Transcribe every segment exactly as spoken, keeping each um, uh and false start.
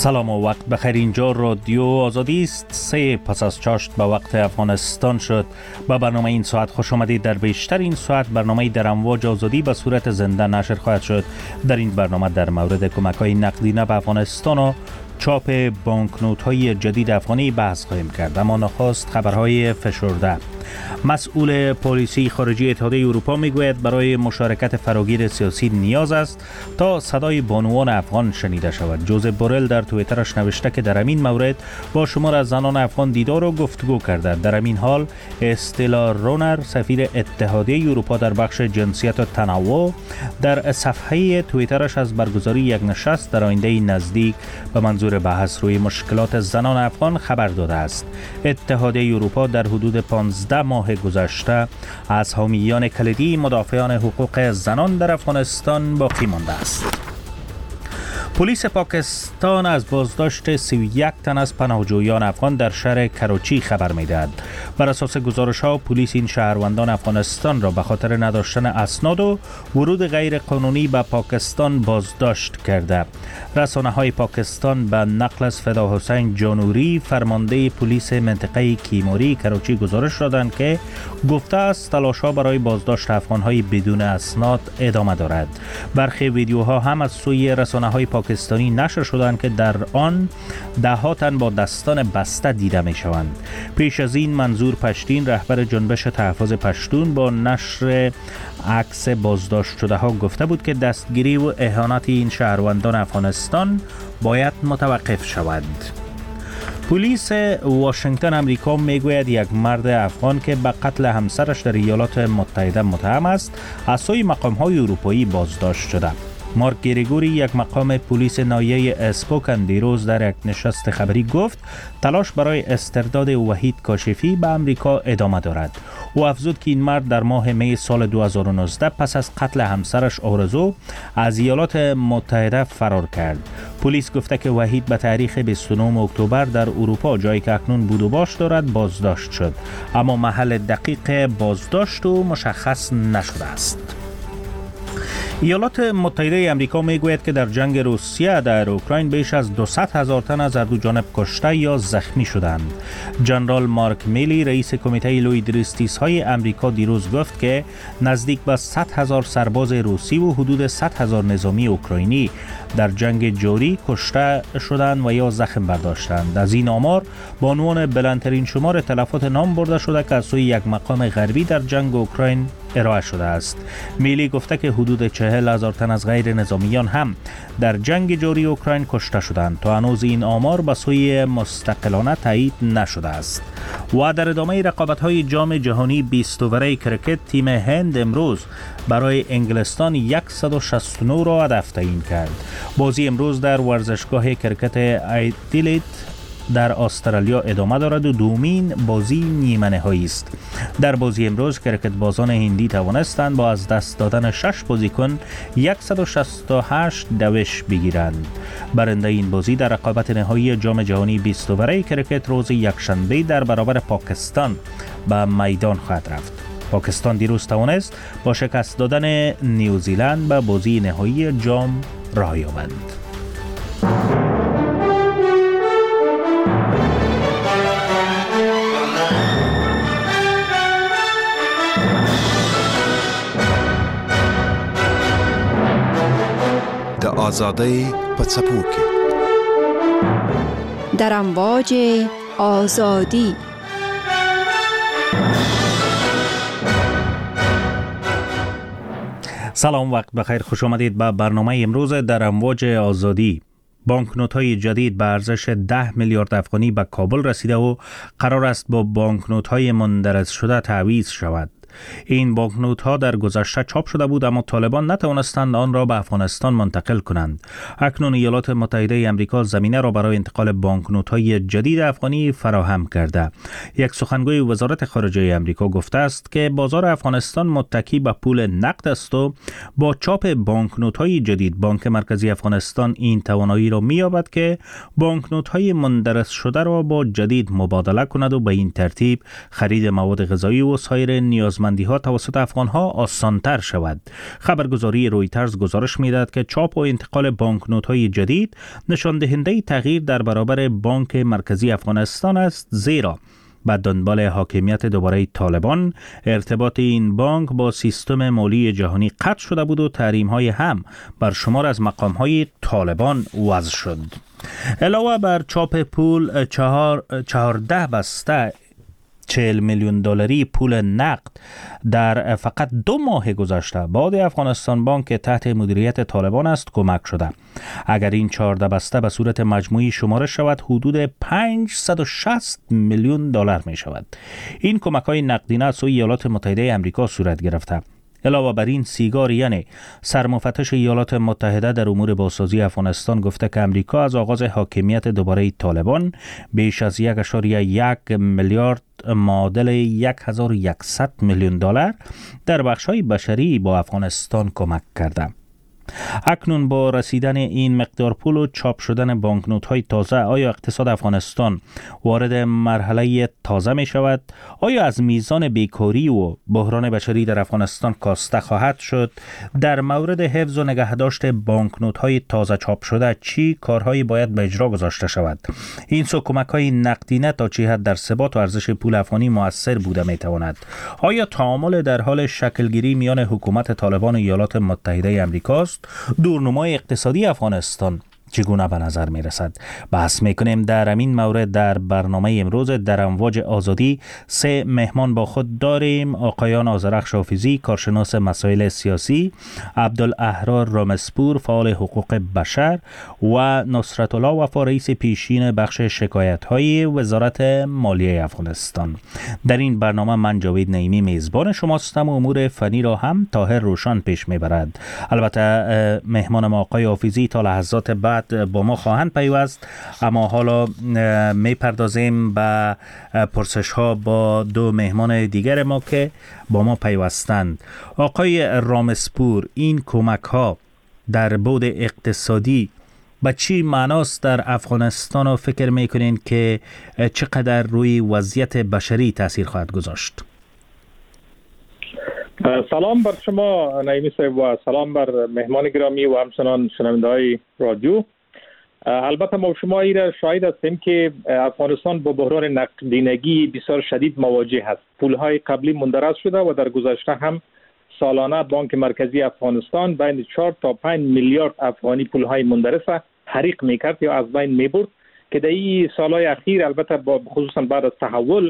سلام و وقت بخیر. اینجا رادیو آزادی است. سه پس از چاشت به وقت افغانستان شد. با برنامه این ساعت خوش آمدید. در بیشتر این ساعت برنامه در امواج آزادی به صورت زنده نشر خواهد شد. در این برنامه در مورد کمک‌های نقدینه به افغانستان و چاپ بانکنوت‌های جدید افغانی بحث خواهیم کرد. اما نخست خبرهای فشرده. مسئول پالیسی خارجی اتحادیه اروپا میگوید برای مشارکت فراگیر سیاسی نیاز است تا صدای بانوان افغان شنیده شود. جوزف بورل در توییترش نوشته که در همین مورد با شمار از زنان افغان دیدار و گفتگو کرده. در همین حال استلا رونر سفیر اتحادیه اروپا در بخش جنسیت و تنوع در صفحه توییترش از برگزاری یک نشست در آینده نزدیک به منظور بحث روی مشکلات زنان افغان خبر داده است. اتحادیه اروپا در حدود پانزده ماه گذشته از حامیان کلیدی مدافعان حقوق زنان در افغانستان باقی مانده است. پلیس پاکستان از بازداشت سی و یک تن از پناهجویان افغان در شهر کراچی خبر می‌دهد. بر اساس گزارش‌ها پلیس این شهروندان افغانستان را به خاطر نداشتن اسناد و ورود غیر قانونی به پاکستان بازداشت کرده. رسانه‌های پاکستان به نقل از فدا حسین جانوری فرمانده پلیس منطقه کیموری کراچی گزارش دادند که گفته است تلاش‌ها برای بازداشت افغان‌های بدون اسناد ادامه دارد. برخی ویدیوها هم از سوی رسانه‌های پاکستانی نشر شدند که در آن ده ها تن با دستان بسته دیده می شوند. پیش از این منظور پشتین رهبر جنبش تحفظ پشتون با نشر عکس بازداشت شده ها گفته بود که دستگیری و اهانت این شهروندان افغانستان باید متوقف شود. پلیس واشنگتن امریکا میگوید یک مرد افغان که به قتل همسرش در ایالات متحده متهم است از سوی مقام‌های اروپایی بازداشت شده. مارک گریگوری یک مقام پلیس ناحیه اسپوکن دیروز در یک نشست خبری گفت تلاش برای استرداد وحید کاشفی به امریکا ادامه دارد. او افزود که این مرد در ماه می سال دو هزار و نوزده پس از قتل همسرش آرزو از ایالات متحده فرار کرد. پلیس گفته که وحید به تاریخ بیست و نهم اکتبر در اروپا، جایی که اکنون بود و باش دارد، بازداشت شد، اما محل دقیق بازداشت او مشخص نشده است. ایالات متحده آمریکا میگوید که در جنگ روسیه در اوکراین بیش از دویست هزار تن از هر دو جانب کشته یا زخمی شدند. جنرال مارک میلی رئیس کمیته لویدریستیس‌های آمریکا دیروز گفت که نزدیک به صد هزار سرباز روسی و حدود صد هزار نظامی اوکراینی در جنگ جاری کشته شدند و یا زخم برداشتند. از این آمار با عنوان بلندترین شمار تلفات نام برده شده که از سوی یک مقام غربی در جنگ اوکراین ارائه شده است. میلی گفته که حدود چهل هزار تن از غیر نظامیان هم در جنگ جاری اوکراین کشته شدند. تا هنوز این آمار به سوی مستقلانه تایید نشده است. و در ادامه رقابت‌های جام جهانی بیست اووره کرکت تیم هند امروز برای انگلستان صد و شصت و نه را هدف تعیین کرد. بازی امروز در ورزشگاه کرکت ایدیلیت در استرالیا ادامه دارد و دومین بازی نیمه نهایی است. در بازی امروز کرکت بازان هندی توانستند با از دست دادن شش بازیکن صد و شصت و هشت دوش بگیرند. برنده این بازی در رقابت نهایی جام جهانی بیست اووره کرکت روز یکشنبه در برابر پاکستان به میدان خواهد رفت. پاکستان دیروز توانست با شکست دادن نیوزیلند به بازی نهایی جام راه یابد. آزادی پڅپو کې در امواج آزادی. سلام، وقت بخیر، خوش آمدید به برنامه امروز در امواج آزادی. بانکنوت‌های جدید به ارزش ده میلیارد افغانی به کابل رسیده و قرار است با بانکنوت‌های مندرج شده تعویض شود. این بانکنوت ها در گذشته چاپ شده بود اما طالبان نتوانستند آن را به افغانستان منتقل کنند. اکنون ایالات متحده آمریکا زمینه را برای انتقال بانکنوت های جدید افغانی فراهم کرده. یک سخنگوی وزارت خارجه آمریکا گفته است که بازار افغانستان متکی به پول نقد است و با چاپ بانکنوت های جدید بانک مرکزی افغانستان این توانایی را می‌یابد که بانکنوت های مندرج شده را با جدید مبادله کند و به این ترتیب خرید مواد غذایی و سایر نیاز نیازمندی ها توسط افغان ها آسانتر شود. خبرگزاری رویترز گزارش می‌دهد که چاپ و انتقال بانکنوت های جدید نشان دهنده تغییر در برابر بانک مرکزی افغانستان است، زیرا بعد دنبال حاکمیت دوباره طالبان ارتباط این بانک با سیستم مالی جهانی قطع شده بود و تحریم های هم بر شمار از مقام های طالبان وضع شد. علاوه بر چاپ پول چهار چهارده بسته چهل میلیون دلاری پول نقد در فقط دو ماه گذشته بعد افغانستان بانک تحت مدیریت طالبان است کمک شده. اگر این چهارده بسته به صورت مجموعی شمارش شود حدود پانصد و شصت میلیون دلار می شود. این کمک های نقدینه از سوی ایالات متحده آمریکا صورت گرفته. علاوه بر این سیگاریان سرمفتش ایالات متحده در امور بازسازی افغانستان گفته که امریکا از آغاز حاکمیت دوباره طالبان بیش از یک اشاریه یک میلیارد معادل یک هزار و صد میلیون دلار در بخش‌های بشری با افغانستان کمک کرده. اکنون با رسیدن این مقدار پول و چاپ شدن بانکنوت‌های تازه، آیا اقتصاد افغانستان وارد مرحله تازه می شود؟ آیا از میزان بیکاری و بحران بشری در افغانستان کاسته خواهد شد؟ در مورد حفظ و نگهداشت بانکنوت‌های تازه چاپ شده چی کارهایی باید به اجرا گذاشته شود؟ این سو کمک‌های نقدینه تا چه حد در ثبات و ارزش پول افغانی مؤثر بوده می تواند؟ آیا تعامل در حال شکلگیری میان حکومت طالبان و ایالات متحده آمریکاست؟ دورنمای اقتصادی افغانستان چگونه به نظر می رسد؟ بحث می کنیم در همین مورد در برنامه امروز. در امواج آزادی سه مهمان با خود داریم: آقایان آذرخش حافظی، کارشناس مسائل سیاسی، عبدالاحرار رامسپور، فعال حقوق بشر، و نصرت الله وفا، رئیس پیشین بخش شکایت های وزارت مالیه افغانستان. در این برنامه من جاوید نعیمی میزبان شماستم و امور فنی را هم طاهر روشن پیش می برد. البته مهمان ما آقای حافظی تا لحظات بعد با ما خواهند پیوست، اما حالا می پردازیم به پرسش ها با دو مهمان دیگر ما که با ما پیوستند. آقای رامسپور، این کمک ها در بعد اقتصادی به چی معناست در افغانستان و فکر میکنین که چقدر روی وضعیت بشری تاثیر خواهد گذاشت؟ سلام بر شما نعیمی صاحب و سلام بر مهمان گرامی و همچنان شنونده های رادیو. البته ما شما ایره شاهد هستیم که افغانستان با بحران نقدینگی بسیار شدید مواجه است. پولهای قبلی مندرس شده و در گذشته هم سالانه بانک مرکزی افغانستان بین چهار تا پنج میلیارد افغانی پولهای مندرس حریق میکرد یا از بین میبرد که در این سالهای اخیر البته با خصوصا بعد از تحول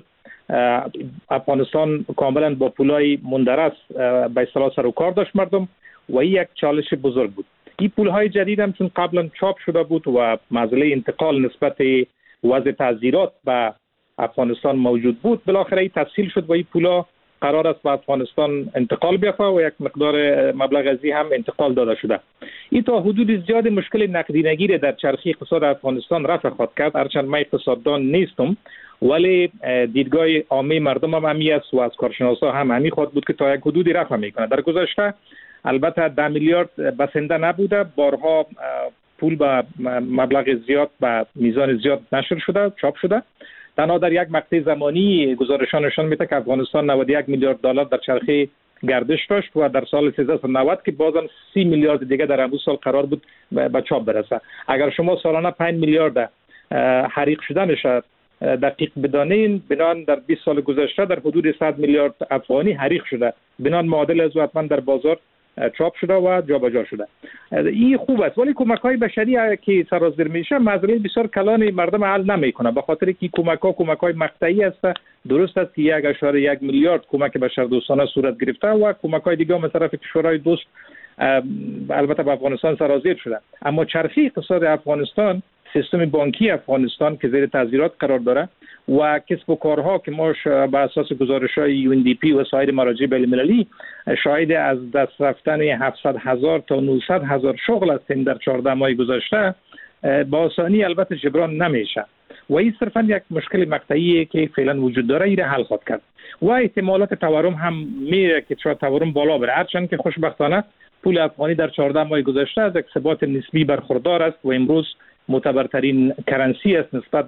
افغانستان کاملا با پولهای مندرس به اصطلاح سر و کار داشت مردم و این یک چالش بزرگ بود. این پولهای جدید هم چون قبلا چاپ شده بود و مسئله انتقال نسبت وضع تعزیرات به افغانستان موجود بود، بالاخره این تسهیل شد و این پولا قرار است به افغانستان انتقال بیافته و یک مقدار مبلغ ازی هم انتقال داده شده. این تا حدود زیاد مشکل نقدینگی را در چرخه اقتصاد افغانستان رفع خواهد کرد. هرچند من اقتصاددان نیستم ولی دیدگاه عامه مردم هم همی است و از کارشناسا هم همی خواهد بود که تا یک حدودی رفع میکنه. در گذشته البته ده میلیارد بسنده نبوده، بارها پول به مبلغ زیاد به میزان زیاد نشر شده، چاپ شده. تنها در یک مقطع زمانی گزارشان نشان میده که افغانستان نود و یک میلیارد دلار در چرخه گردش داشت و در سال سیزده نود که بازم سی میلیارد دیگه در همون سال قرار بود به چاپ برسه. اگر شما سالانه پنج میلیارد حریق شده نشه دقیق بدانین، بنان در بیست سال گذشته در حدود صد میلیارد افغانی حریق شده، بنان معادل از حتما در بازار چاپ شده و جابجا شده. این خوب است ولی کمک‌های بشری که سرازیر میشه مسئله بسیار کلان مردم حل نمیکنه، به خاطر که کمک‌ها کمک‌های مقطعی است. درست است که یک اشاره یک میلیارد کمک بشردوستانه صورت گرفته و کمک‌های دیگه هم طرف کشورهای دوست البته به افغانستان سرازیر شده، اما چرخه اقتصاد افغانستان، سیستم بانکی افغانستان که زیر تعزیرات قرار داره و کسب و کارها که ما به اساس گزارش‌های یو ان دی پی و سایر مراجع بین‌المللی شاهد از دست رفتن هفتصد هزار تا نهصد هزار شغل هستیم در چهارده ماه گذشته، با آسانی البته جبران نمیشه و این صرفا یک مشکل مقطعی که فعلا وجود داره این حل خواهد کرد و احتمالات تورم هم میره که شاید تورم بالا بره، هرچند که خوشبختانه پول افغانی در چهارده ماه گذشته از یک ثبات نسبی برخوردار است و امروز معتبرترین کرنسی است نسبت به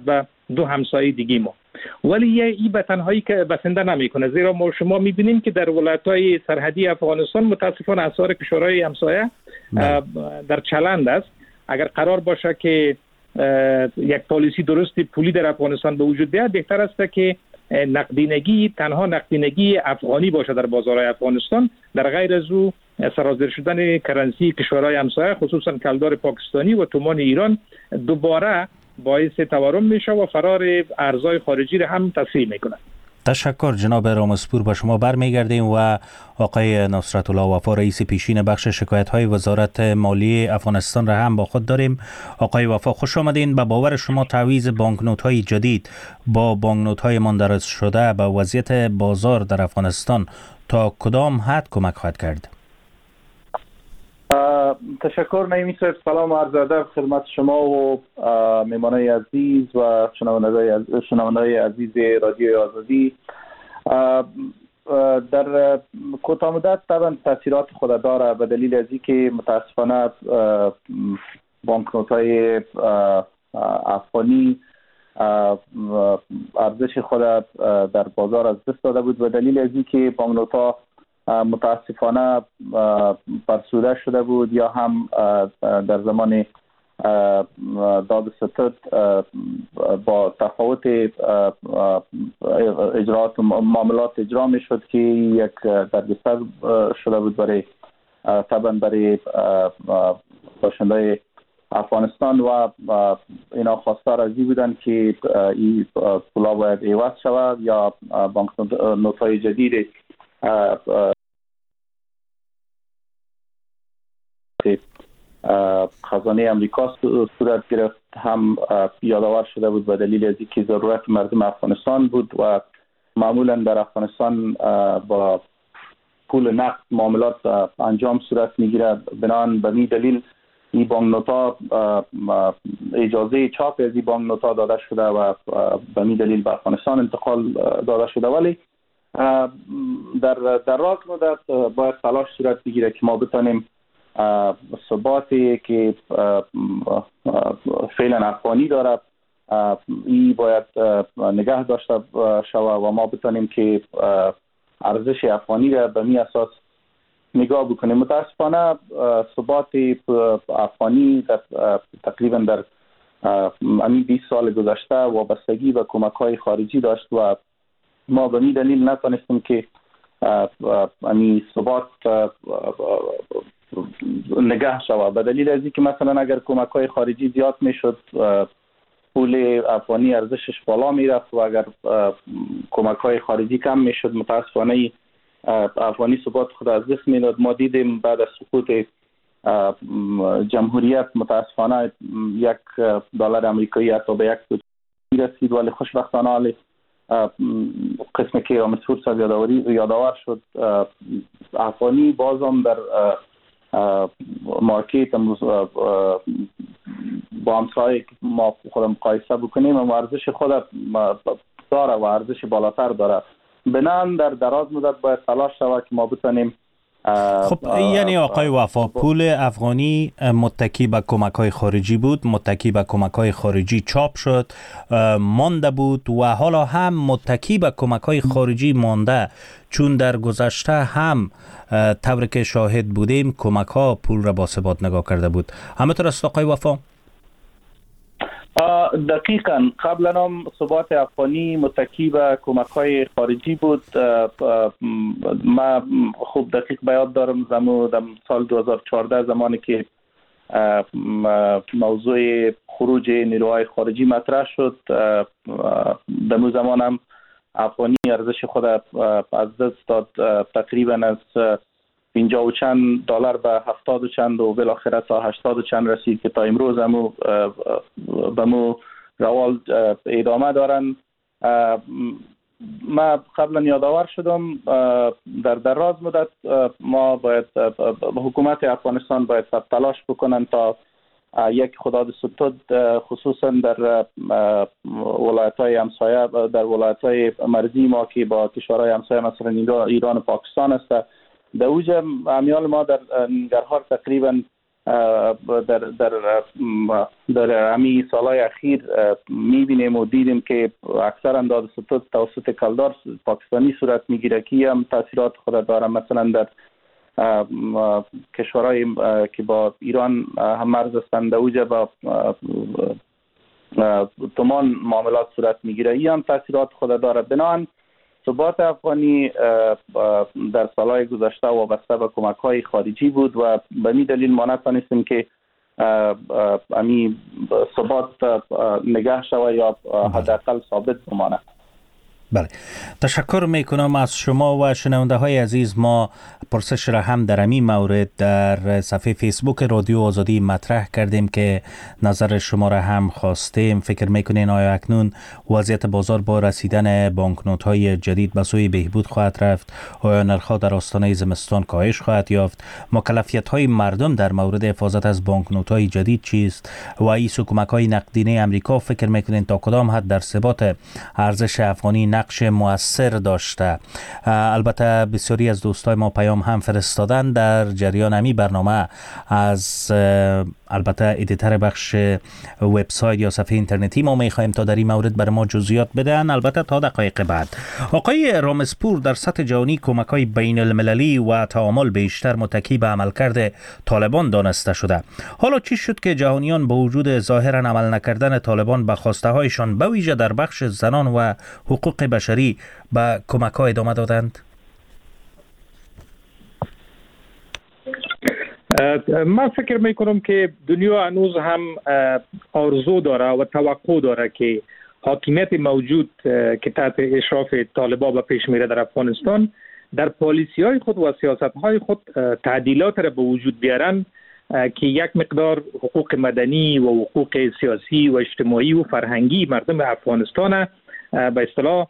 دو همسایه دیگه ما. ولی یه ای به تنهایی که بسنده نمیکنه، زیرا ما شما میبینیم که در ولایت‌های سرحدی افغانستان متاسفانه اثار کشورهای همسایه در چلند است. اگر قرار باشه که یک پالیسی درستی پولی در افغانستان به وجود بیاد، بهتر است که نقدینگی تنها نقدینگی افغانی باشه در بازارهای افغانستان، در غیر از او سرازیر شدن کرنسی کشورهای همسایه خصوصا کلدار پاکستانی و تومان ایران دوباره باعث تورم میشه و فرار ارزهای خارجی را هم تسریع میکنه. تشکر جناب رامسپور. با شما برمیگردیم و آقای نصرت الله وفا رئیس پیشین بخش شکایت های وزارت مالیه افغانستان را هم با خود داریم. آقای وفا خوش آمدین. به باور شما تعویض بانکنوت های جدید با بانکنوت های مندرج شده به وضعیت بازار در افغانستان تا کدام حد کمک خواهد کرد؟ تشکر نعیمی صاحب. سلام و عرض ادب خدمت شما و مهمانای عزیز و شنوندگان عزیز رادیو آزادی. در کوتاه مدت طبعا تاثیرات خود داره، به دلیل از اینکه متاسفانه بانکنوت‌های افغانی ارزش خود در بازار از دست داده بود، به دلیل از اینکه بانکنوت‌ها متاسفانه فرسوده شده بود یا هم در زمان داد ستد با تفاوت اجرات و معاملات اجرا می شد که یک دردسر شده بود برای طبعا برای باشندای افغانستان و اینا خواستار از این بودن که این پولا باید عوض شود یا بانکنوت‌های جدید خزانه امریکا صورت گرفت هم یادآور شده بود به دلیل از اینکه ضرورت مردم افغانستان بود و معمولا در افغانستان با پول نقد معاملات انجام صورت میگیرد. بنابراین به این دلیل این بانکنوت‌ها اجازه چاپ از این بانکنوت‌ها داده شده و به این دلیل به افغانستان انتقال داده شده. ولی در در راست مدت باید تلاش صورت بگیره که ما بتانیم ثباتی که فعلا افغانی دارد این باید نگه داشته شود و ما بتانیم که ارزش افغانی را به می اساس نگاه بکنیم. متاسفانه ثبات افغانی در تقریبا در همین بیست سال گذشته وابستگی و کمک‌های خارجی داشت و ما به این دلیل نتونستیم که همین ثبات نگه شود. به دلیل از اینکه مثلا اگر کمک‌های خارجی زیاد میشد پول افغانی ارزشش بالا میرفت و اگر کمک‌های خارجی کم میشد متاسفانه افغانی ثبات خود از دست میداد. ما دیدیم بعد از سقوط جمهوریت متاسفانه یک دلار آمریکایی حتی به یک رسید، ولی خوشبختانه حالی قسمی که رامسپور صاحب یادآور شد افغانی بازم در مارکت امروز با همسایه ما خود مقایسه بکنیم و ارزش خود داره و ارزش بالاتر داره. بنان در دراز مدت باید تلاش شود که ما بتونیم. خب یعنی آقای وفا پول افغانی متکی به کمک‌های خارجی بود، متکی به کمک‌های خارجی چاپ شد مانده بود و حالا هم متکی به کمک‌های خارجی مانده، چون در گذشته هم طوری که شاهد بودیم کمک‌ها پول را با ثبات نگاه کرده بود. همینطور است آقای وفا؟ دقیقاً قبلا هم ثبات افغانی متکی به کمک‌های خارجی بود. ما خوب دقیق به یاد دارم زمان در سال دو هزار و چهارده زمانی که موضوع خروج نیروهای خارجی مطرح شد، در اون زمان هم افغانی ارزش خود از دست داد، تقریبا از پنجاه و چند دلار به هفتاد و چند و بالاخره تا هشتاد و چند رسید که تا امروز همو به مو روال ادامه دارن. ما قبلا یادآور شدم در دراز مدت ما باید حکومت افغانستان باید تلاش بکنن تا یک خداد ستود خصوصا در ولایت‌های همسایه، در ولایت‌های مرزی ما که با کشورهای همسایه مثلا ایران و پاکستان است، در اوج امیال ما در ننگرهار تقریبا در در در همین سالهای اخیر میبینیم و دیدیم که اکثر انداز ستود توسط کلدار پاکستانی صورت میگیره که هم تاثیرات خود داره. مثلا در کشورهای که با ایران هم مرز هستند اوجه با تمام معاملات صورت میگیره، این هم تاثیرات خود داره. بنابراین ثبات افغانی در سالهای گذشته وابسته به کمک‌های خارجی بود و به این دلیل ما نتوانستیم که امی ثبات نگه شود یا حداقل ثابت بماند. بله، تشکر میکنم از شما و شنونده های عزیز. ما پرسش را هم در این مورد در صفحه فیسبوک رادیو آزادی مطرح کردیم که نظر شما را هم خواستیم. فکر میکنین آیا اکنون وضعیت بازار با رسیدن بانکنوت های جدید به سوی بهبود خواهد رفت؟ آیا نرخ‌ها در آستانه زمستان کاهش خواهد یافت؟ مکلفیت های مردم در مورد حفاظت از بانکنوت های جدید چیست؟ و این کمک های نقدینه امریکا فکر میکنین تا کدام حد در ثبات ارزش افغانی نقش مؤثر داشته؟ البته بسیاری از دوستای ما پیام هم فرستادن در جریان امی برنامه از البته ادیتر بخش وبسایت یا صفحه اینترنتی ما میخوایم تا در این مورد بر ما جزئیات بدن، البته تا دقایق بعد. آقای رامسپور، در سطح جهانی کمک‌های بین المللی و تعامل بیشتر متکی به عملکرد طالبان دانسته شده. حالا چی شد که جهانیان با وجود ظاهرا عمل نکردن طالبان به خواسته هایشان به ویژه در بخش زنان و حقوق بشری به کمک‌ها ادامه دادند؟ من فکر میکنم که دنیا هنوز هم آرزو داره و توقع داره که حاکمیت موجود که تحت اشراف طالبان به پیش میره در افغانستان در پالیسی های خود و سیاست های خود تعدیلات را به وجود بیارن که یک مقدار حقوق مدنی و حقوق سیاسی و اجتماعی و فرهنگی مردم افغانستان به اصطلاح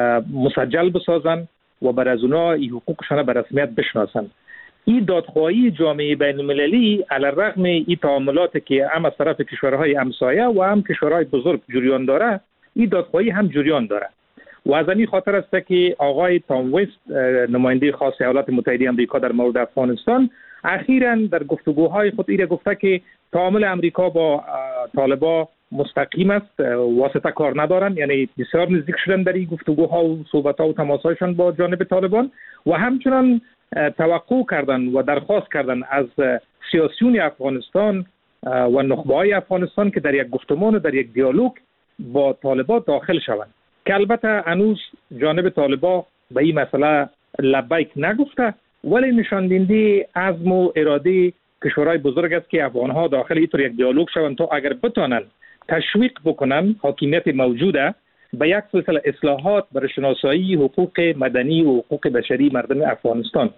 مسجل بسازن و بر از اونا این حقوقشان به رسمیت بشناسن. این دادخواهی جامعه بین المللی علی الرغم این تعاملاتی که هم از طرف کشورهای همسایه و هم کشورهای بزرگ جریان داره، این دادخواهی هم جریان داره و از این خاطر است که آقای تام وست نماینده خاص ایالات متحده آمریکا در مورد افغانستان اخیراً در گفتگوهای خود ایره گفته که تعامل امریکا با طالبان مستقیم است، واسطه کار ندارن، یعنی بسیار نزدیک شدن در این گفتگوها و صحبت‌ها و تماس‌هایشان با جانب طالبان و همچنان توقع کردن و درخواست کردن از سیاسیون افغانستان و نخبه‌های افغانستان که در یک گفتمان و در یک دیالوگ با طالبان داخل شوند که البته هنوز جانب طالبان به این مسئله لبیک نگفته، ولی نشان دهنده عزم و اراده کشورهای بزرگ است که افغان‌ها داخل اینطور یک دیالوگ شوند تا اگر بتوانند تشویق بکنن حاکمیت موجوده به یک سلسله اصلاحات برای شناسایی حقوق مدنی و حقوق بشری مردم افغانستان.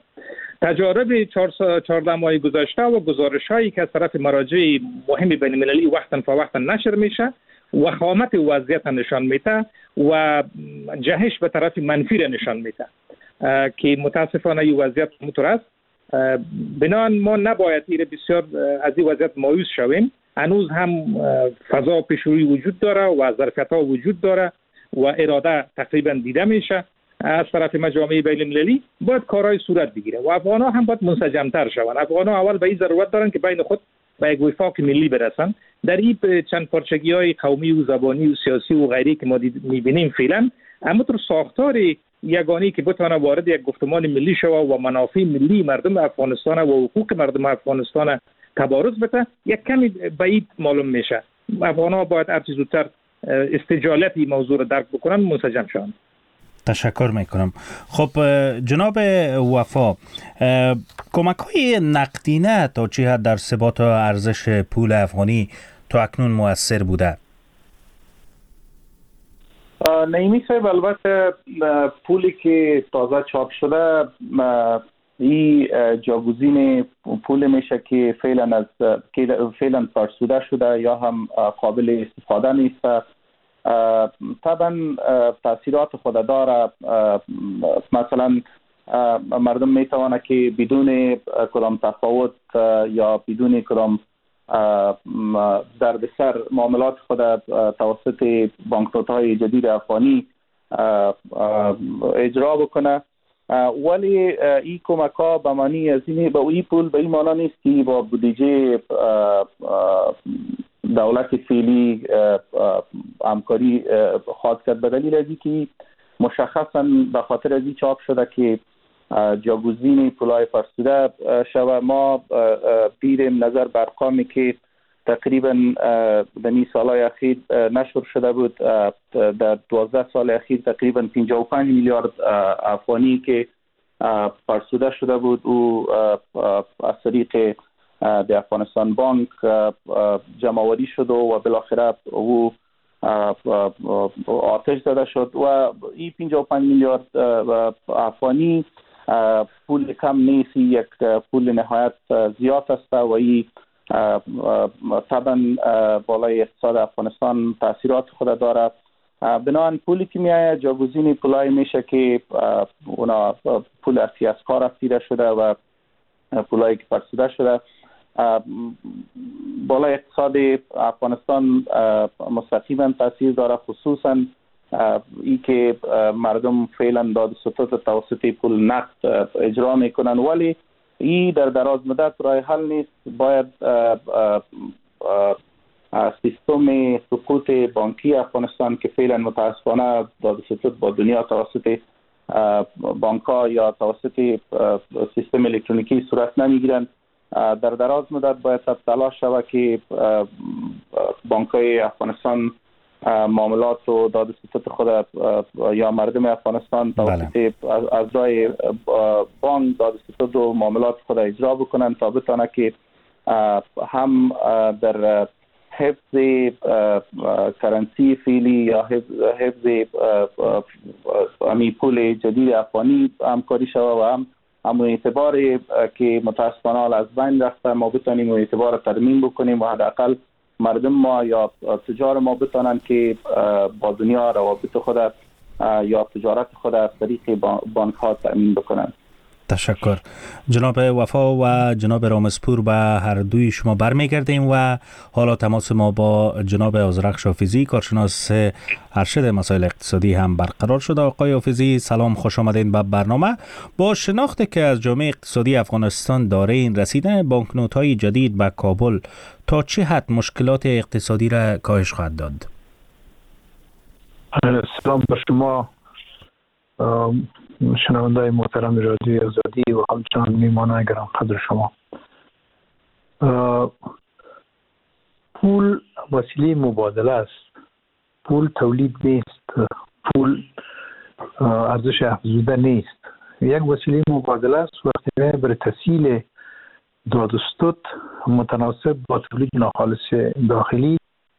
تجارب چهارده ماه گذشته و گزارش‌هایی که از طرف مراجع مهم بین المللی وقتا فوقتا نشر میشه وخامت وضعیت نشان میده و جهش به طرف منفی را نشان میده که متاسفانه این وضعیت مطور است. بنابراین ما نباید ایره بسیار از این وضعیت مایوس شویم. هنوز هم فضا پیشروی وجود داره و ظرفیت‌ها وجود داره و اراده تقریبا دیده میشه از طرف مجامع بین المللی. باید کارهای صورت بگیره و افغان‌ها هم باید منسجم‌تر شوند. افغان‌ها اول به این ضرورت دارن که بین خود به یک وفاق ملی برسن. در این چند پارچگی‌های قومی و زبانی و سیاسی و غیری که ما می‌بینیم فعلا، اما در ساختار یگانی که بتونه وارد یک گفتمان ملی شود و منافع ملی مردم افغانستان و حقوق مردم افغانستان تبارز بده، یک کمی بعید معلوم میشه. افغان‌ها باید هر چه زودتر استجالت این موضوع رو درک بکنن، منسجم شوند. تشکر میکنم. خب جناب وفا، کمک‌های نقدینه تا چه حد در ثبات و ارزش پول افغانی تا اکنون مؤثر بوده؟ نعیمی صاحب، البته پولی که تازه چاپ شده این جاگزین پول میشه که فعلا از فعلا فرسوده شده یا هم قابل استفاده نیست. طبعا تاثیرات خود داره. مثلا مردم میتونه که بدون کدام تفاوت یا بدون کدام دردسر معاملات خود توسط بانکنوت های جدید افغانی اجرا بکنه. ولی این کمک ها به معنی از این با این پول به این معنا نیست که با بودجه دولت فعلی همکاری خواهد کرد، به دلیل از اینکه مشخصا به خاطر از این چاپ شده که جاگزین پولای فرسوده شوه. ما دیدیم نظر بر ارقامی که تقریبا در این سالهای اخیر نشر شده بود، در دوازده سال اخیر تقریبا پنجاه و پنج میلیارد افغانی که فرسوده شده بود او از طریق در افغانستان بانک جمع‌آوری شد و بالاخره او آتش زده شد و این پنجاه و پنج میلیارد افغانی پول کم نیست، یک پول نهایت زیاد است و این طبعا بالای اقتصاد افغانستان تاثیرات خود داره. بنابراین پولی که میآید جاگزین پولای میشه که اونا پول ارتی از کار رسیده شده و پولایی که فرسوده شده بالای اقتصاد افغانستان مستقیما تاثیر داره، خصوصا ای که مردم فعلا داد ستد توسط پول نقد اجرا میکنن، ولی این در دراز مدت راه حل نیست. باید سیستم سقوط بانکی افغانستان که فعلا متاسفانه داد ستد با دنیا توسط بانک ها یا توسط سیستم الکترونیکی صورت نمیگیرند، در دراز مدت باید تلاش شود که بانک های افغانستان معاملات و داد ستد خود یا مردم افغانستان توسط اعضای بانک داد ستد و معاملات خود اجرا بکنن تا بتونه که هم در حفظ کرنسی فعلی یا حفظ امی پول جدید افغانی همکاری شود و هم همون اعتبار که متاسفانه از بین رفته ما بتونیم اون اعتبار ترمیم بکنیم و حداقل مردم ما یا تجار ما بتونن که با دنیا روابط خود یا تجارت خود از طریق بانک ها تامین بکنن. تشکر جناب وفا و جناب رامزپور، به هر دوی شما برمیگردیم و حالا تماس ما با جناب آذرخش حافظی کارشناس ارشد مسائل اقتصادی هم برقرار شده. آقای حافظی سلام، خوش آمدین به برنامه. با شناختی که از جامعه اقتصادی افغانستان دارین، رسیدن بانکنوت های جدید به کابل تا چه حد مشکلات اقتصادی را کاهش خواهد داد؟ سلام بر شما شنونده‌های محترم رادیوی آزادی و همچنان میهمانان گران قدر شما. پول وسیله مبادله است، پول تولید نیست، پول ارزش افزوده نیست، یک وسیله مبادله است. وقتی برای تسهیل داد و ستد متناسب با تولید ناخالص داخلی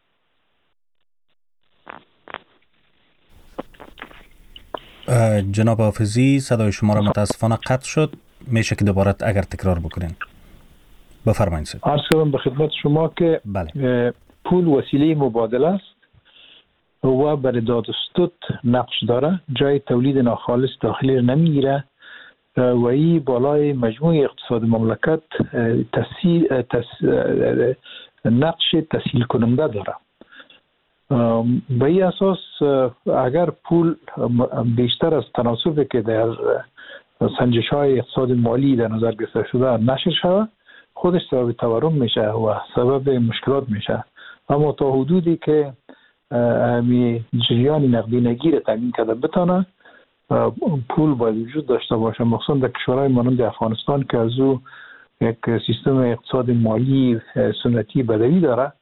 جناب حافظی صدای شما را متاسفانه قطع شد، میشه که دوباره اگر تکرار بکنین. بفرمایید. عرض کردم به خدمت شما که بله. پول وسیله مبادله است و برای داد و ستد نقش داره، جای تولید ناخالص داخلی را نمیگیره و این بالای مجموع اقتصاد مملکت تسهیل تس... نقش تسهیل کننده داره. به این اساس اگر پول بیشتر از تناسبی که در سنجش های اقتصاد مالی در نظر گرفته شده نشر شود، خودش سبب تورم میشه و سبب مشکلات میشه. اما تا حدودی که همی جریان نقدینگی را تامین کرده بتانه، پول باید وجود داشته باشه، مخصوصا در کشورهای مانند افغانستان که از او یک سیستم اقتصاد مالی سنتی بدوی داره.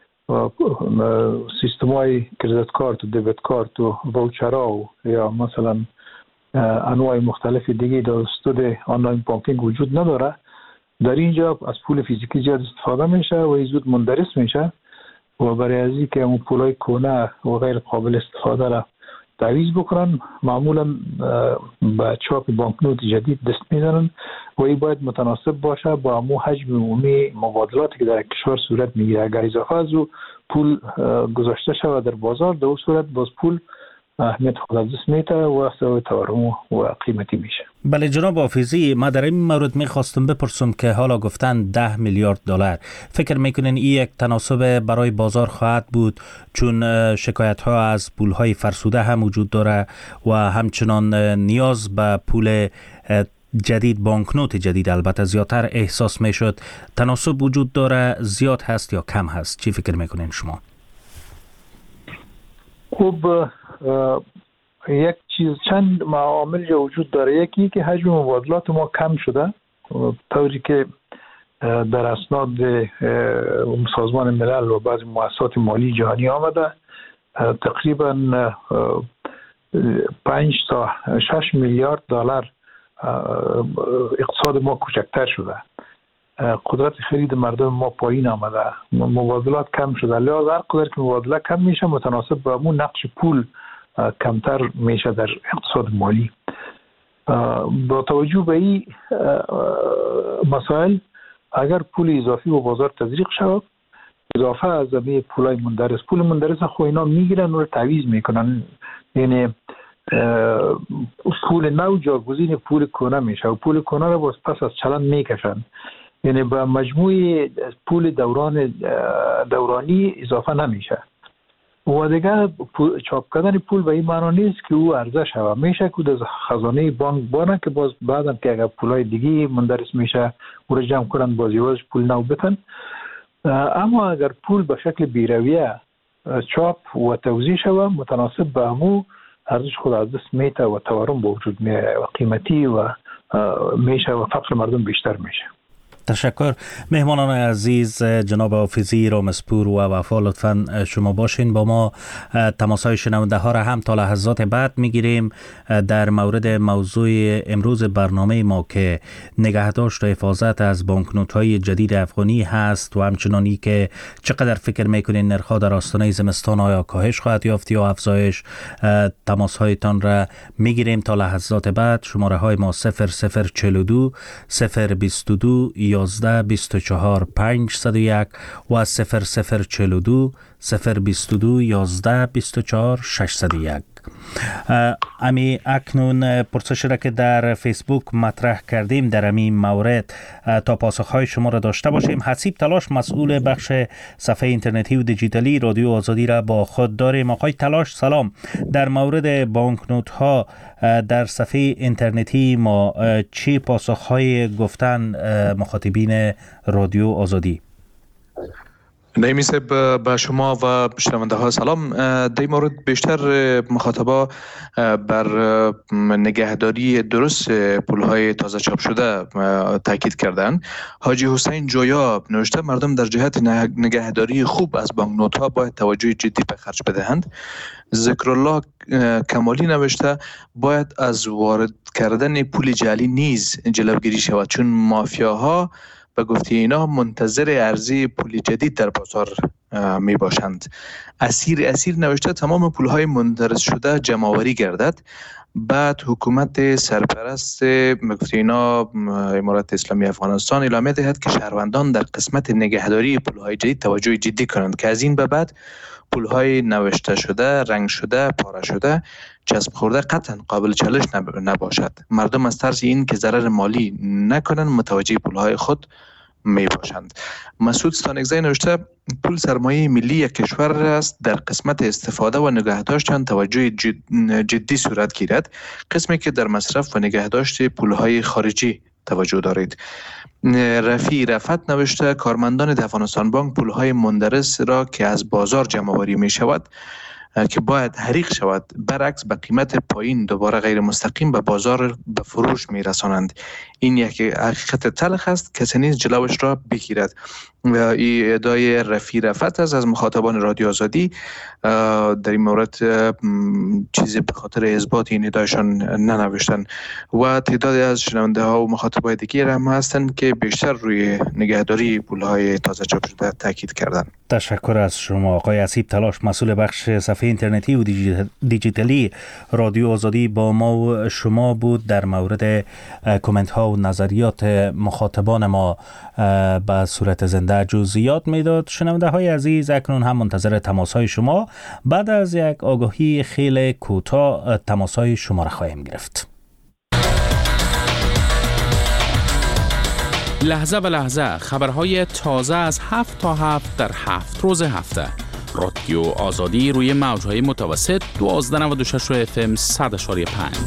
سیستم های کریدت کارت و دیبت کارت و واوچرها و یا مثلا انواع مختلف دیگه داد ستد آنلاین بانکینگ وجود نداره. در اینجا از پول فیزیکی زیاد استفاده میشه و زود مندرس میشه و برای از این که اون پولای کهنه و غیر قابل استفاده را تعویض بکنن، معمولا به چاپ بانکنوت جدید دست میزنن و این باید متناسب باشه با همون حجم عمومی مبادلاتی که در کشور صورت میگیره. اگر اضافه از او پول گذاشته شود در بازار، در اون صورت باز پول اهمیت خود از دست میده و سوی تورم و قیمتی میشه. بله جناب حافظی، ما در این مورد میخواستم بپرسم که حالا گفتن ده میلیارد دلار، فکر میکنین این یک تناسب برای بازار خواهد بود؟ چون شکایت ها از پول های فرسوده هم وجود داره و همچنان نیاز به پول جدید، بانکنوت جدید البته زیادتر احساس میشد. تناسب وجود داره، زیاد هست یا کم هست؟ چی فکر میکنین شما؟ خب یک چیز، چند معامل وجود داره. یکی که حجم مبادلات ما کم شده، طوری که در اسناد سازمان ملل و بعضی مؤسسات مالی جهانی آمده تقریبا پنج تا شش میلیارد دلار اقتصاد ما کوچکتر شده، قدرت خرید مردم ما پایین آمده، مبادلات کم شده. لذا هر قدر که مبادله کم میشه متناسب با همون نقش پول کمتر میشه در اقتصاد مالی. با توجه به این مسائل اگر پول اضافی و بازار تزریق شود، اضافه از همه پولای مندرس، پول مندرس خو اینا میگیرن و تعویض میکنن، یعنی پول نو جاگزین پول کهنه میشه و پول کهنه رو باز پس از چلن میکشن، یعنی به مجموع پول دوران دورانی اضافه نمیشه. و دیگه چاپ کردن پول به این معنی نیست که او عرضه شود، میشه که از خزانه بانک بانه که باز بعدم که اگر پولای دیگه مندرس میشه او رو جمع کنن باز یواش پول نو بتن. اما اگر پول به شکل بیرویه چاپ و توزیع شود متناسب به همو ارزش خود از دست میته و تورم به وجود میاره و قیمتی و میشه و فقر مردم بیشتر میشه. تشکر. مهمانان عزیز، جناب حافظی رامسپور و وفا، لطفاً شما باشین با ما. تماسهای شنونده ها را هم تا لحظات بعد میگیریم در مورد موضوع امروز برنامه ما که نگهداشت و حفاظت از بانکنوت های جدید افغانی هست و همچنانی که چقدر فکر میکنین نرخ‌ها در آستانه زمستان آیا کاهش خواهد یافت یا افزایش. تماس هایتان را میگیریم تا لحظات بعد. شماره های ما صفر صفر چهل و دو صفر بیست و دو یازده بیست و چهار پنجصد و یک و صفر صفر چهل و دو صفر بیست و دو یازده بیست و چهار ششصد و یک. امی اکنون پرسش را که در فیسبوک مطرح کردیم در این مورد تا پاسخهای شما را داشته باشیم. حسیب تلاش، مسئول بخش صفحه اینترنتی و دیجیتالی رادیو آزادی را با خود داریم. آقای تلاش سلام. در مورد بانکنوت ها در صفحه اینترنتی ما چی پاسخهای گفتن مخاطبین رادیو آزادی؟ نایمی صاحب به شما و شنونده ها سلام. در این مورد بیشتر مخاطبا بر نگهداری درست پولهای تازه چاپ شده تاکید کردند. حاجی حسین جویا نوشته مردم در جهت نگهداری خوب از بانکنوت ها باید توجه جدی به خرج بدهند. ذکرالله کمالی نوشته باید از وارد کردن پول جعلی نیز جلوگیری شود، چون مافیاها به گفته اینا منتظر عرضه پول جدید در بازار می باشند. اسیر اسیر نوشته تمام پولهای مندرس شده جمع‌آوری گردد. بعد حکومت سرپرست به گفته اینا امارت اسلامی افغانستان اعلامیه دهد که شهروندان در قسمت نگهداری پولهای جدید توجه جدی کنند که از این به بعد پولهای نوشته شده، رنگ شده، پاره شده، چسب خورده قطعا قابل چالش نباشد. مردم از ترس این که ضرر مالی نکنند متوجه پولهای خود می باشند. مسعود ستانکزی نوشته پول سرمایه ملی یک کشور است، در قسمت استفاده و نگهداشت آن توجه جدی صورت گیرد، قسمی که در مصرف و نگهداشت پولهای خارجی توجه دارید. رفیع رفت نوشته کارمندان افغانستان بانک پولهای مندرس را که از بازار جمع آوری می شود که باید حریق شود برعکس به قیمت پایین دوباره غیر مستقیم به بازار به فروش می رسانند. این یک حقیقت تلخ است، کسی نیز جلوش را بگیرد. این ادعای رفیع رفت است از مخاطبان رادیو آزادی. در این مورد چیزی به خاطر اثبات این ادعایشان ننوشتن و تعدادی از شنونده ها و مخاطبای دیگر هم هستند که بیشتر روی نگهداری پولهای تازه چاپ شده تاکید کردند. تشکر از شما آقای حسیب تلاش، مسئول بخش صفحه صفحه اینترنتی و دیجیتالی رادیو آزادی با ما و شما بود در مورد کامنت ها و نظریات مخاطبان ما به صورت زنده جزئیات میداد. شنونده های عزیز، اکنون هم منتظر تماس های شما. بعد از یک آگاهی خیلی کوتاه تماس های شما را خواهیم گرفت. لحظه به لحظه خبرهای تازه از هفت تا هفت در هفت روز هفته. رادیو آزادی روی موجهای متوسط دوازده نود و شش اف ام صد و پنج.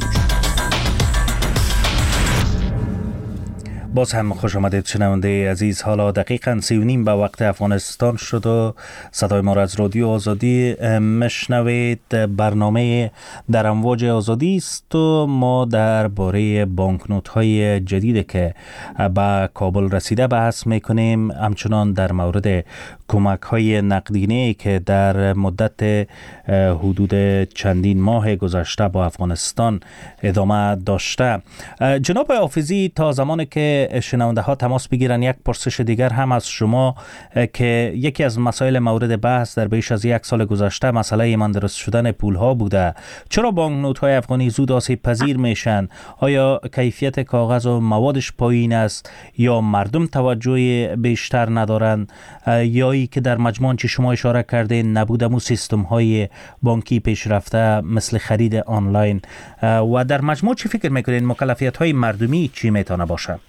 باز هم خوش آمدید شنونده عزیز. حالا دقیقاً سی و نیم به وقت افغانستان شد و صدای ما را از رادیو آزادی مشنوید. برنامه در امواج آزادی است و ما درباره بانکنوت های جدید که به کابل رسیده بحث میکنیم، همچنان در مورد کمک های نقدینه که در مدت حدود چندین ماه گذشته با افغانستان ادامه داشته. جناب حافظی، تا زمانی که شنونده ها تماس بگیرن یک پرسش دیگر هم از شما که یکی از مسائل مورد بحث در بیش از یک سال گذشته مسئله ایمان درست شدن پول ها بوده. چرا بانکنوت های افغانی زود آسیب پذیر میشن؟ آیا کیفیت کاغذ و موادش پایین است یا مردم توجه بیشتر ندارن یا ای که در مجموع چی شما اشاره کردین نبودم سیستم های بانکی پیشرفته مثل خرید آنلاین؟ و در مجموع چی فکر میکنین مکلفیت های مردمی چی میتونه باشه؟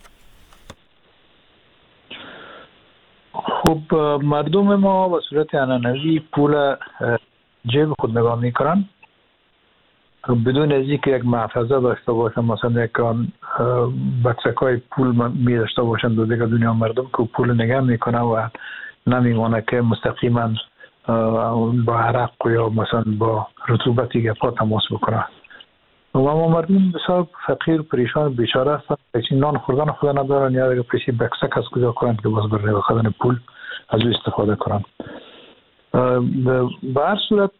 خب مردم ما به صورت عنعنوی پول جیب خود نگاه میکنن بدون از اینکه یک محفظه داشته باشن، مثلا یک بکسکای پول می داشته باشن. دو دیگه دنیا مردم که پول نگاه میکنه و نمیمونه که مستقیما با عرق یا مثلا با رطوبتی گپا تماس بکنه. و ما مردم بسیار فقیر پریشان بیچاره هستن، پیشی نان خوردن خود ندارن یا دیگه پیشی بکسک از کجا کنن که باز بر نگاه کردن پول از او استفاده کنن. به هر صورت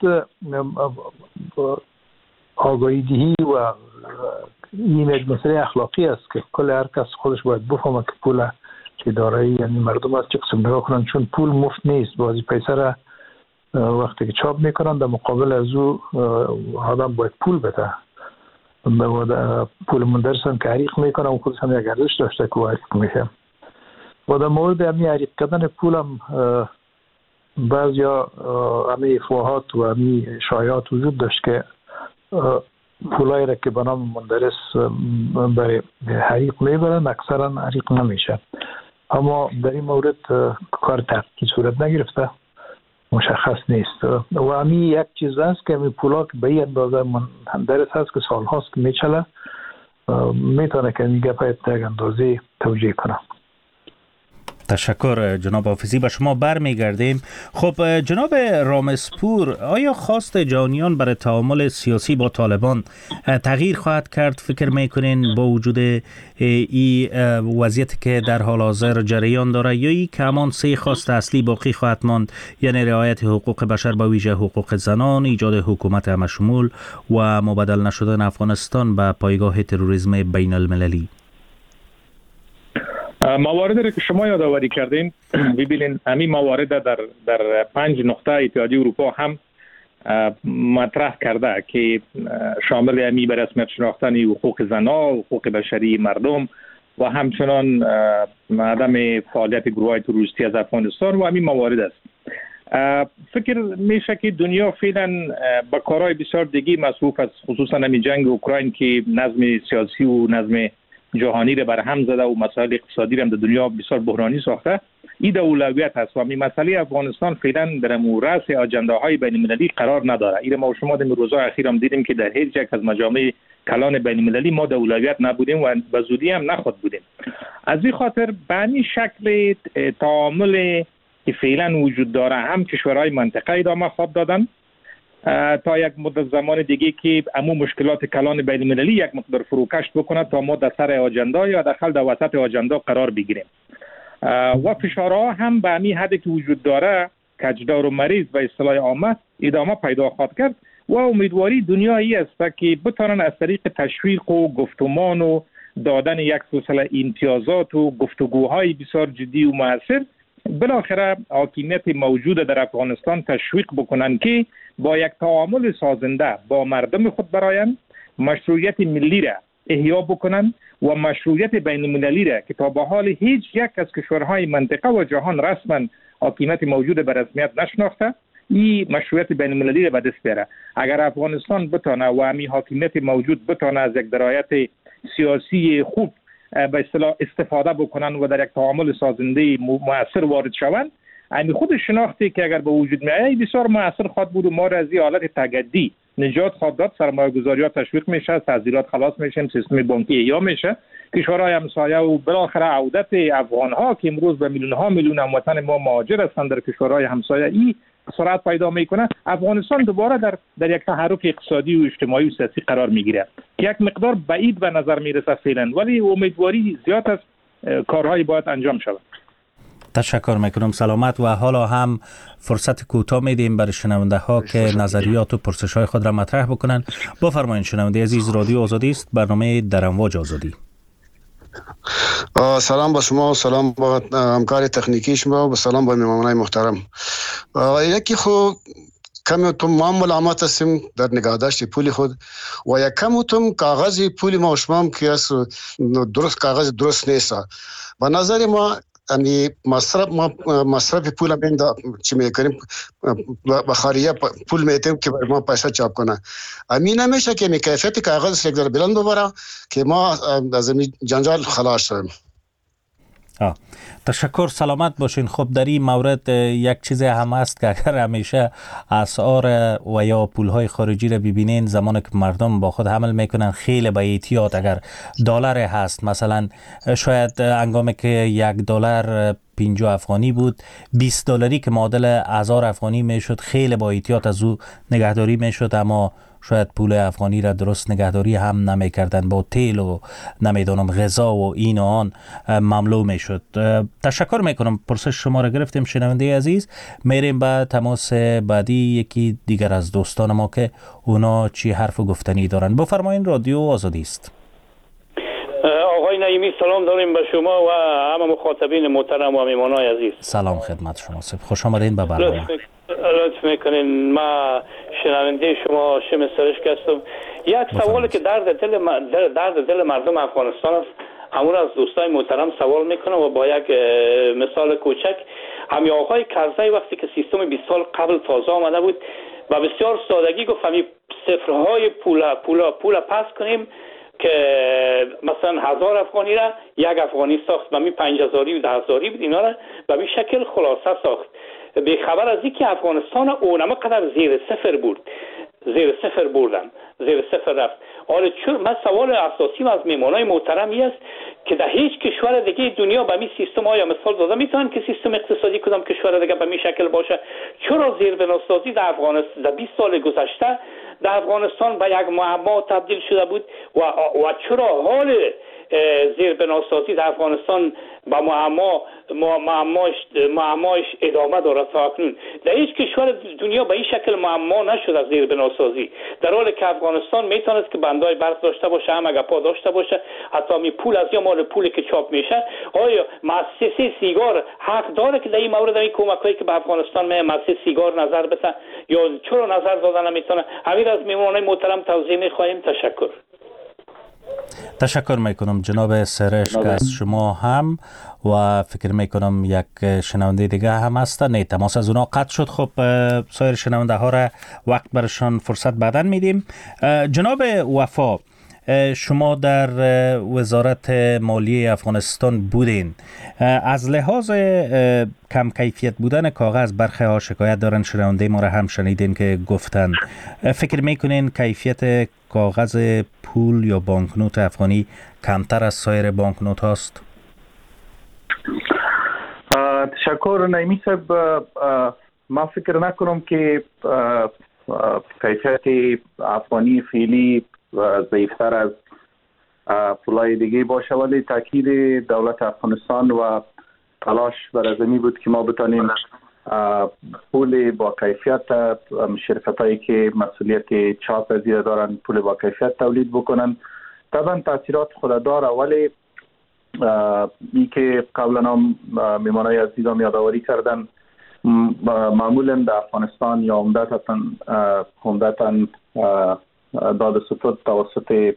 آگاهی دهی و این یک مسئله اخلاقی است که کل هر کس خودش باید بفهمه که پول که داره یعنی مردم از چه قسم نگاه کنن، چون پول مفت نیست. بازی پیسه را وقتی که چاپ میکنن در مقابل از او آدم باید پول بده. پول مندرسن که عریق میکنه و خودش هم یک ارزش داشته که عریق میشه. و در مورد همی عریق کردن پول هم بعضی ها همی افواهات و همی شایعات وجود داشت که پولایی را که به نام مندرس برای حریق میبرن اکثرا حریق نمیشه. اما در این مورد کار تحقیقی صورت نگرفته، مشخص نیست. و همی یک چیز هست که همی پولا که به این اندازه مندرس هست که سال هاست که میچله، میتونه که میگه باید یک اندازه توجیه کنه. تشکر جناب حافظی. به شما برمیگردیم. خب جناب رامسپور، آیا خواست جهانیان برای تعامل سیاسی با طالبان تغییر خواهد کرد؟ فکر میکنین با وجود این وضعیتی که در حال حاضر جریان داره یا ای که همان سه خواست اصلی باقی خواهد ماند، یعنی رعایت حقوق بشر با ویژه حقوق زنان، ایجاد حکومت همشمول و مبادله نشدن افغانستان به پایگاه تروریسم بین المللی؟ مواردی رو که شما یادآوری کردین ببینین، همین موارد در در پنج نقطه اتحادیه اروپا هم مطرح کرده که شامل همی به رسمیت شناختن حقوق زنان، حقوق بشری مردم و همچنان عدم فعالیت گروه‌های تروریستی از افغانستان و همین موارد است. فکر میشه که دنیا فعلا با کارهای بسیار دیگه مصروف است، خصوصا همین جنگ اوکراین که نظم سیاسی و نظم جهانی را برهم زده و مسائل اقتصادی را هم در دنیا بسیار بحرانی ساخته. این در اولویت هست و همین مسئله افغانستان فعلا در رأس اجنداهای بین المللی قرار نداره. این ما شما در روزهای اخیر هم دیدیم که در هیچ یک از مجامع کلان بین المللی ما در اولویت نبودیم و به زودی هم نخود بودیم. از این خاطر به همین شکل تعامل که فعلا وجود داره هم کشورهای منطقه ادامه خواهد دادن تا یک مدت زمان دیگه که عموم مشکلات کلان بین المللی یک مقدار فروکش بکنه تا ما در سر اجندا یا داخل در وسط اجندا قرار بگیریم. و فشارها هم به همین حدی که وجود داره کجدار و مریض و اصطلاح عامه ادامه پیدا خواهد کرد و امیدواری دنیایی است که بتونن از طریق تشویق و گفتمان و دادن یک سلسله امتیازات و گفتگوهای بسیار جدی و مؤثر بالاخره حاکمیت موجود در افغانستان تشویق بکنن که با یک تعامل سازنده با مردم خود برایند، مشروعیت ملی را احیا بکنن و مشروعیت بین المللی را که تا به حال هیچ یک از کشورهای منطقه و جهان رسما حاکمیت موجود به رسمیت نشناخته، این مشروعیت بین المللی را به دست بیاره. اگر افغانستان بتانه و همین حاکمیت موجود بتانه از یک درایت سیاسی خوب به اصطلاح استفاده بکنن و در یک تعامل سازنده مؤثر وارد شوند، همین خود شناختی که اگر به وجود میاد بسیار مؤثر خواهد بود و ما را از این حالت تگدی نجات خواهد داد. سرمایه گذاری ها تشویق میشه، تعزیرات خلاص میشه، سیستم بانکی احیا میشه، کشورهای همسایه و بالاخره عودت افغان ها که امروز به میلیون ها میلیون هموطن ما مهاجر هستند در کشورهای همسایه این سرعت پیدا میکنه. افغانستان دوباره در در یک تحرک اقتصادی و اجتماعی و سیاسی قرار میگیره که یک مقدار بعید به نظر میرسه فعلا، ولی امیدواری زیاد است کارهای باید انجام شود. تشکر میکنم. سلامت. و حالا هم فرصت کوتاه میدیم برای شنونده ها که نظریات و پرسش های خود را مطرح بکنن. بفرمایید شنونده عزیز، رادیو آزادی است، برنامه در امواج آزادی. سلام با شما و سلام با همکار تکنیکی شما و سلام با مهمانان محترم. یکی خو کمی تو ما ملامت هستیم در نگهداشت پول خود و یک کمی تو کاغذ پول ما و شما که درست کاغذ درست نیست. به نظر ما یعنی مصرف ما مصرف پول هم چی میکنیم بخاریه پول میتیم که ما پیسه چاپ کنه. امین نمیشه که کیفیت کاغذ یک ذره بلند ببره که ما از این جنجال خلاص شویم. آه. تشکر. سلامت باشین. خب در این مورد یک چیز هم است که اگر همیشه اسعار و یا پولهای خارجی را ببینین زمانی که مردم با خود حمل میکنن خیلی با احتیاط، اگر دلار هست مثلا شاید هنگامی که یک دلار پنجاه افغانی بود بیست دلاری که معادل هزار افغانی میشد خیلی با احتیاط از او نگهداری میشد، اما شاید پول افغانی را درست نگهداری هم نمیکردن، با تیل و نمیدونم غذا و این و آن مملو میشد. تشکر میکنم. پرسش شما را گرفتیم شنونده عزیز. میریم به تماس بعدی یکی دیگر از دوستان ما که اونا چی حرف و گفتنی دارن. بفرمایید، رادیو آزادی است. آقای نعیمی سلام داریم به شما و همه مخاطبین محترم و مهمانان عزیز. سلام خدمت شما. خوش آمدین به برنامه. لطف میکنین. ما شنونده شما شم سرشک هستم. یک سوالی که درد دل درد دل مردم افغانستان است، همون از دوستای محترم سوال میکنم و با یک مثال کوچک. همین آقای کرزی وقتی که سیستم بیست سال قبل تازه آمده بود و بسیار سادگی گفت همین صفرهای پول پول پول پس کنیم که مثلا هزار افغانی را یک افغانی ساخت و می پنج هزاری و ده هزاری بود، اینا را به این شکل خلاصه ساخت. به خبر از اینکه افغانستان اونما قدر زیر صفر بود، زیر صفر بردن، زیر صفر رفت. آره چون من سوال اساسی از میمانای محترمی است که در هیچ کشور دیگه دنیا به می سیستم آیا مثال داده میتونن که سیستم اقتصادی کدام کشور دیگه به می شکل باشه؟ چرا زیر بناسازی در افغانستان در بیست سال گذشته در افغانستان به یک معما تبدیل شده بود و و چرا حال زیر بناسازی در افغانستان با معما معماش معماش ادامه داره تا اکنون؟ در هیچ کشور دنیا به این شکل معما نشد از زیر بناسازی، در حالی که افغانستان میتونست که بندای برق داشته باشه، هم اگپا داشته باشه، حتی می پول از یا مال پولی که چاپ میشه. آیا مؤسسه سیگار حق داره که در این مورد این کمکایی که به افغانستان می مؤسسه سیگار نظر بده یا چرا نظر دادن نمیتونه؟ همین از میمونای محترم توضیح میخواهیم. تشکر. تشکر میکنم جناب سرشک از شما هم و فکر میکنم یک شنونده دیگه هم هست. نه تماس از اونا قطع شد. خب سایر شنونده ها را وقت برشان فرصت بعداً میدیم. جناب وفا، شما در وزارت مالیه افغانستان بودین. از لحاظ کم کیفیت بودن کاغذ برخی ها شکایت دارن، شنونده ما را هم شنیدین که گفتن. فکر میکنین کیفیت کاغذ پول یا بانکنوت افغانی کمتر از سایر بانکنوت هاست؟ تشکر نعیمی صاحب. ما فکر نکنم که کیفیت افغانی فعلی ضعیفتر از پولای دیگه باشه، ولی تاکید دولت افغانستان و تلاش بر زمین بود که ما بتانیم پول با کیفیت شرکتایی که مسئولیت چاپ زیر دارن پول با کیفیت تولید بکنن. طبعا تاثیرات خود داره، ولی ای که قبلا هم میمانای عزیزان یادآوری کردن، معمولا در افغانستان یا عمدتاً عمدتاً دادستان توسط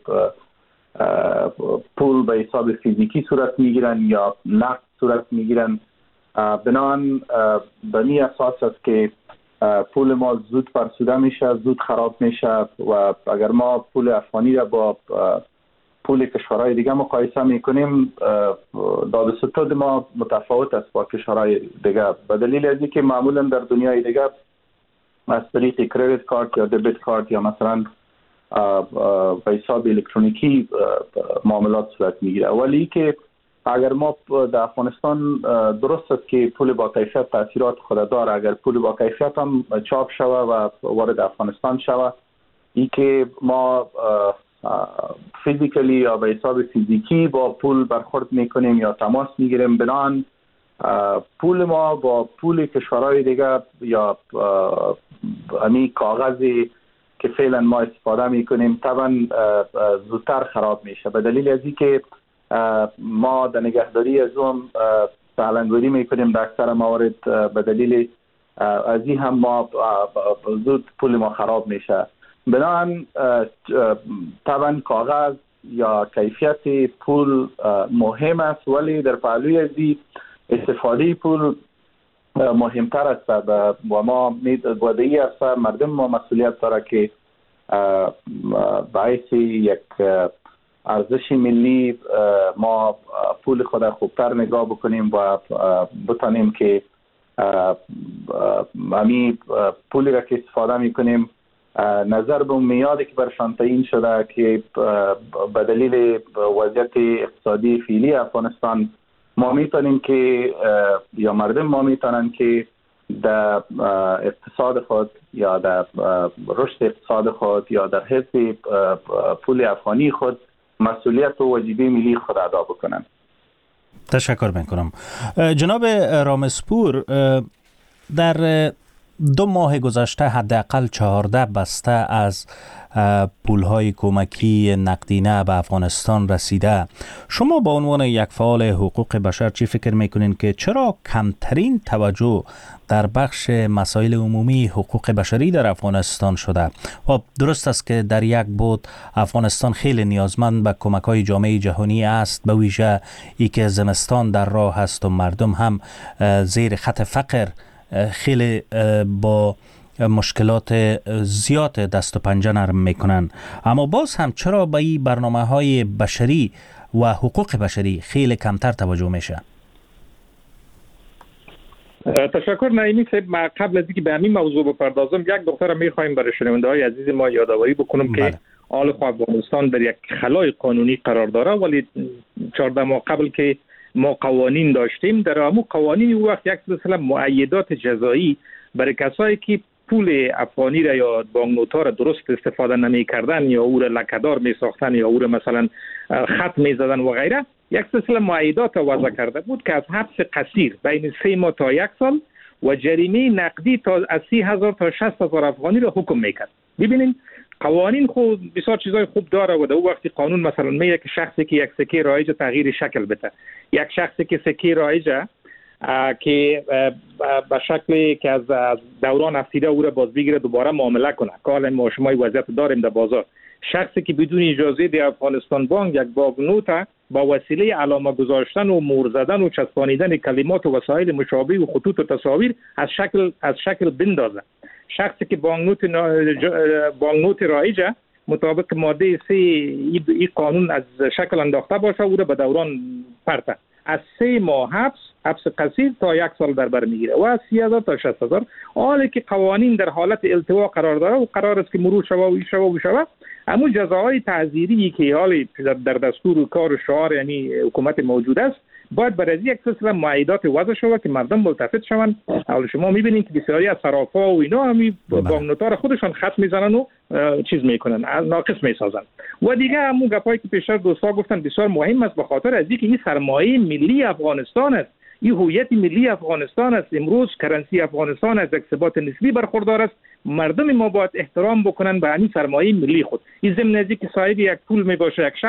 پول به حساب فیزیکی صورت میگیرن یا نقد صورت میگیرن. بنابراین به این اساس است که پول ما زود فرسوده میشه، زود خراب میشه و اگر ما پول افغانی را با پول کشورهای دیگه مقایسه میکنیم، دادستان ما متفاوت است با کشورهای دیگه، به دلیل از اینکه معمولا در دنیای دیگه از طریق کریدیت کارت یا دبیت کارت یا مثلا به حساب الکترونیکی معاملات صورت میگیره، ولی که اگر ما در افغانستان درست است که پول با کیفیت تاثیرات خود داره، اگر پول با کیفیت هم چاپ شوه و وارد افغانستان شوه، ای که ما فیزیکلی یا به حساب فیزیکی با پول برخورد میکنیم یا تماس میگیریم، بنان پول ما با پول کشورهای دیگه یا امی کاغذی که فعلا ما استفاده میکنیم طبعا زودتر خراب میشه، به دلیل از اینکه ما در نگهداری از اون سالنگوری میکنیم در اکثر موارد، به دلیل از این هم ما زود پول ما خراب میشه. بنابراین طبعا کاغذ یا کیفیت پول مهم است، ولی در پهلوی از این استفاده پول مهمتر است و ما گوده‌ای است مردم ما مسئولیت داره که باعث یک ارزش ملی ما پول خود خوبتر نگاه بکنیم و بتانیم که امی پولی را که استفاده میکنیم نظر به میادی که برشان تعیین شده که به دلیل وضعیت اقتصادی فعلی افغانستان ما میتونیم که یا مردم ما میتونن که در اقتصاد خود یا در رشد اقتصاد خود یا در حفظ پول افغانی خود مسئولیت و واجبه ملی خود ادا بکنن. تشکر میکنم. جناب رامسپور، در دو ماه گذشته حداقل چهارده بسته از پولهای کمکی نقدینه به افغانستان رسیده. شما با عنوان یک فعال حقوق بشر چی فکر میکنین که چرا کمترین توجه در بخش مسائل عمومی حقوق بشری در افغانستان شده؟ و درست است که در یک بود افغانستان خیلی نیازمند به کمک‌های جامعه جهانی است، به ویژه ای که زمستان در راه است و مردم هم زیر خط فقر خیلی با مشکلات زیاد دست و پنجه نرم میکنن، اما باز هم چرا به این برنامه های بشری و حقوق بشری خیلی کمتر توجه میشه؟ تشکر نعیمی صاحب. ما قبل از اینکه به همین موضوع بپردازم یک نکته میخوایم برای شنونده های عزیز ما یادآوری بکنم بله. که آل خو افغانستان در یک خلای قانونی قرار داره، ولی چهارده ماه قبل که ما قوانین داشتیم، در همون قوانین او وقت یک سلسله مؤیدات جزایی برای کسایی که پول افغانی را یا بانکنوت‌ها را درست استفاده نمی کردن یا او را لکه‌دار می ساختن یا او را مثلا خط می زدن و غیره، یک سلسله مؤیدات وضع کرده بود که از حبس قصیر بین سه ماه تا یک سال و جریمه نقدی تا از سی هزار تا شصت هزار افغانی را حکم میکرد. ببینید قوانین خود بسیار چیزای خوب داره و در اون وقتی قانون مثلا میگه که شخصی که یک سکه رایج تغییر شکل بده، یک شخصی که سکه رایج که به شکلی که از دوران افسیده او را باز بگیره دوباره معامله کنه، که حالا ما شما وضعیت داریم در بازار، شخصی که بدون اجازه در افغانستان بانک یک بانکنوت با وسیله علامه گذاشتن و مهر زدن و چسبانیدن کلمات و وسایل مشابه و خطوط و تصاویر از شکل از شکل بندازه، شخصی که بانکنوت بانکنوت رایج مطابق ماده سه این قانون از شکل انداخته باشه او را به دوران پرته، از سه ماه حبس حبس قصیر تا یک سال در بر میگیره و از سی هزار تا شصت هزار. حالی که قوانین در حالت التوا قرار داره و قرار است که مرور شوه و این شوه و شوه، اما جزاهای تعزیری که حالی در دستور کار و شعار یعنی حکومت موجود است باید برای یک سلسله مؤیدات وضع شود که مردم ملتفت شوند. حالا شما میبینید که بسیاری از صرافا و اینا همین بانکنوت‌ها را خودشان خط میزنن و چیز میکنن، ناقص میسازن. و دیگه همون گپایی که پیشتر دوستا گفتن بسیار مهم است، به خاطر از اینکه این سرمایه ملی افغانستان است، این هویت ملی افغانستان است. امروز کرنسی افغانستان از یک ثبات نسبی برخوردار است. مردم ما باید احترام بکنن به همین سرمایه ملی خود. این ضمن از اینکه صاحب یک پول می باشه یک شخص،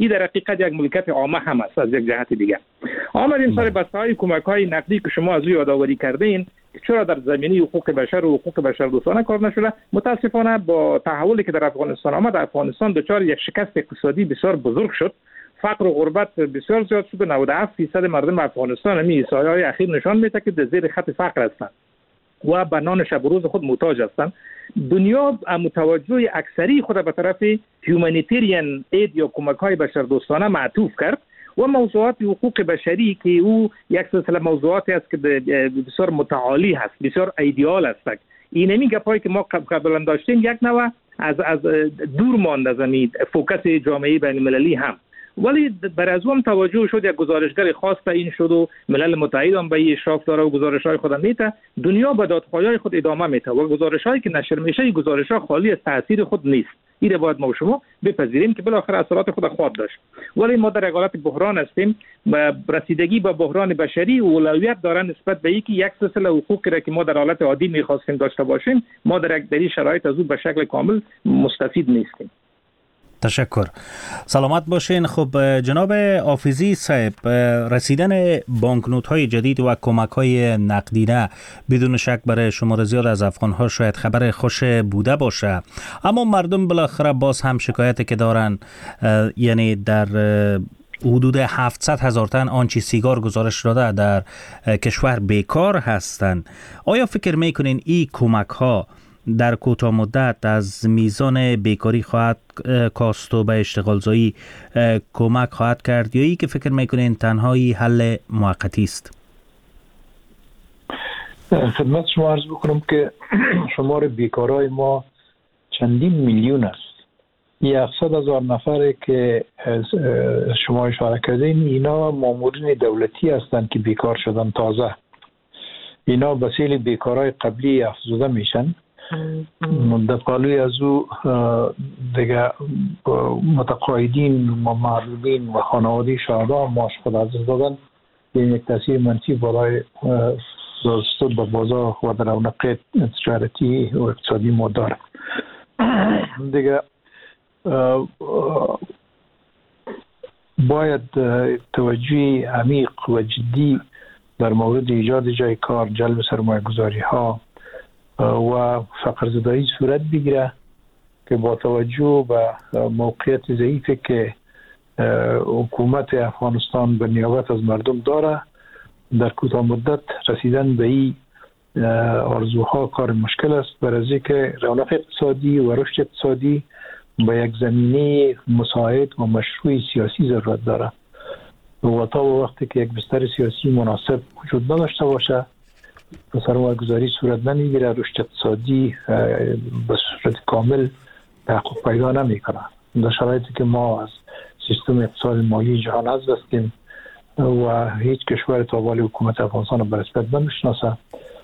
این در حقیقت یک ملکیت عامه هم است. از یک جهت دیگه آمدیم سر بسته‌های کمک‌های نقدی که شما از او یادآوری کردین، چرا در زمینه حقوق بشر و حقوق بشردوستانه کار نشده؟ متاسفانه با تحولی که در افغانستان آمد، افغانستان دچار یک شکست اقتصادی بسیار بزرگ شد. فقر و غربت بسیار زیاد شد و نود و هفت درصد مردم افغانستان همین سایه‌های اخیر نشان میده که در زیر خط فقر هستند و به نان شب و روز خود محتاج هستند. دنیا متوجه اکثری خود به طرف هیومانیتریان اید یا کمک‌های بشردوستانه معطوف کرد و موضوعات حقوق بشری که او یک سلسله موضوعاتی است که بسیار متعالی هست، بسیار ایدئال است. این نمی گپایی که ما قبلا داشتیم یک نوع از از دور ماند از این فوکس جامعه بین المللی هم، ولی بر از اون توجه شد. یک گزارشگر خاص تعیین شد و ملل متحد هم به این اشراف داره و گزارش‌های خود میته. دنیا به دادخواهی خود ادامه میده و گزارش‌هایی که نشر میشه این گزارش‌ها خالی از تاثیر خود نیست. این باید ما و شما بپذیریم که بالاخره اثرات خود خواهد داشت، ولی ما در حالت بحران هستیم. رسیدگی به بحران بشری و اولویت دارن نسبت به اینکه یک سلسله حقوقی را که ما در حالت عادی می‌خواستیم داشته باشیم ما در یک دری شرایط از او به شکل کامل مستفید نیستیم. تشکر. سلامت باشین. خب جناب حافظی صاحب، رسیدن بانکنوت های جدید و کمک های نقدینه بدون شک برای شمار زیاد از افغان ها شاید خبر خوش بوده باشه، اما مردم بالاخره باز هم شکایتی که دارن، یعنی در حدود هفتصد هزار تن آنچه سیگار گزارش داده در کشور بیکار هستند. آیا فکر میکنین این کمک ها در کوتاه مدت از میزان بیکاری خواهد کاست و به اشتغال زایی کمک خواهد کرد، یا ای که فکر میکنین تنهایی حل موقتی است؟ خدمت شما عرض بکنم که شمار بیکارای ما چندین میلیون است. یکصد هزار نفره که شما اشاره کردین اینا مامورین دولتی هستند که بیکار شدن تازه. اینا بسیل بیکارای قبلی افزوده میشن. در قالوی از او دیگه متقاعدین و معلولین و خانواده شهدا معاش خود از دادن، این یک تاثیر منفی برای دستور به بازار و در رونق تجارتی و اقتصادی ما داره. دیگه باید توجه عمیق و جدی در مورد ایجاد جای کار، جلب سرمایه گذاری ها و فقر زدایی صورت بگیره که با توجه به موقعیت ضعیفی که حکومت افغانستان به نیابت از مردم داره، در کوتاه مدت رسیدن به این آرزوها کار مشکل است، برای که رونق اقتصادی و رشد اقتصادی به یک زمینه مساعد و مشروع سیاسی ضرورت داره و تا وقتی که یک بستر سیاسی مناسب وجود نداشته باشه، سرمایه گذاری صورت نمیگیره، رشد اقتصادی به صورت کامل تحقق پیدا نمیکنه. در شرایطی که ما از سیستم اقتصاد مالی جهان از هستیم و هیچ کشور تا حالا حکومت افغانستان به رسمیت نمیشناسه،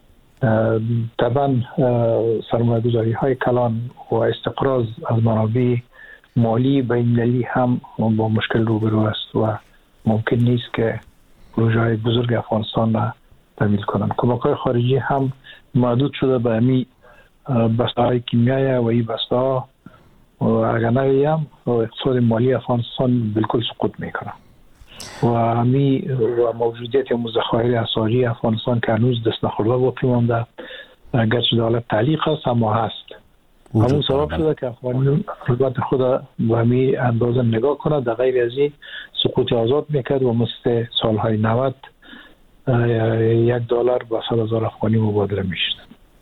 طبعا سرمایه گذاری های کلان و استقراض از منابع مالی بین‌المللی هم با مشکل روبرو است و ممکن نیست که پروژه های بزرگ افغانستان را تمویل کنند. کمک‌های خارجی هم محدود شده به همین بسته‌های کیمیایی و این بسته‌ها و اگر نگیم اقتصاد مالی افغانستان بالکل سقوط میکنه و همین و موجودیت مذخایر اسعاری افغانستان که هنوز دست نخورده باقی مانده، گرچه در حالت تعلیق است اما هست. همون سبب شده که افغانستان خدمت خود به همین اندازه نگاه کنه، در غیر از این سقوط آزاد میکرد و مثل سالهای نود یک دلار با صد هزار افغانی مبادله میشد.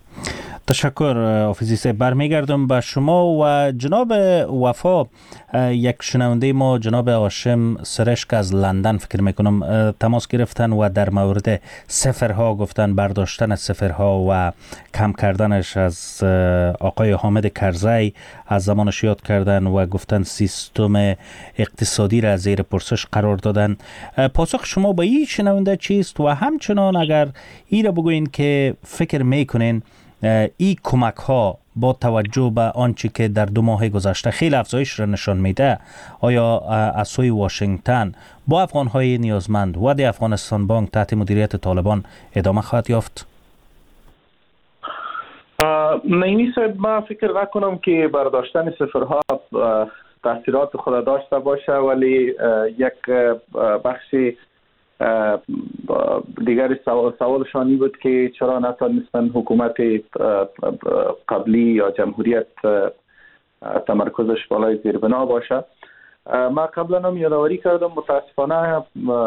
تشکر حافظی صاحب. برمیگردم به شما و جناب وفا. یک شنونده ما جناب هاشم سرشک از لندن فکر میکنم تماس گرفتن و در مورد صفرها گفتن، برداشتن صفرها و کم کردنش از آقای حامد کرزی از زمانش یاد کردن و گفتن سیستم اقتصادی را زیر پرسش قرار دادن. پاسخ شما به این شنونده چیست و همچنان اگر این را بگوین که فکر میکنین این کمک ها با توجه به آنچه که در دو ماه گذشته خیلی افزایش را نشان میده، آیا از سوی واشنگتن با افغان های نیازمند و دی افغانستان بانک تحت مدیریت طالبان ادامه خواهد یافت؟ نایمی صاحب، ما فکر نکنم که برداشتن صفرها تاثیرات خود داشته باشه، ولی یک بخش دیگر سوالشان این بود که چرا نتونستن حکومت قبلی یا جمهوریت تمرکزش بالای زیربنا باشه. ما قبلا هم یادآوری کردم متاسفانه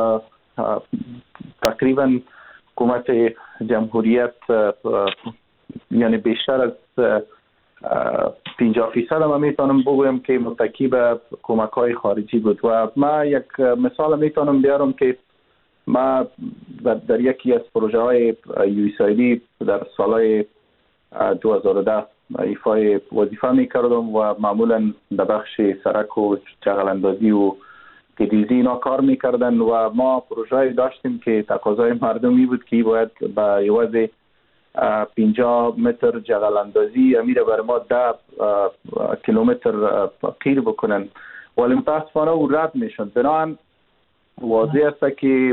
تقریبا حکومت جمهوریت یعنی بیشتر از پنجاه فیصد هم میتونم بگویم که متکی به کمک های خارجی بود. و ما یک مثال میتونم بیارم که ما در یکی از پروژه های یو اس آی دی در سال دو هزار و ده ایفای وظیفه میکردم و معمولا در بخش سرک و جغل اندازی و گدیزی اینا کار میکردن و ما پروژه داشتیم که تقاضای مردمی بود که باید با یوازی پنجاه متر جغل اندازی امیره بر ما ده کیلومتر قیر بکنن، ولی متاسفانه او رد میشن. بنابراین واضح است که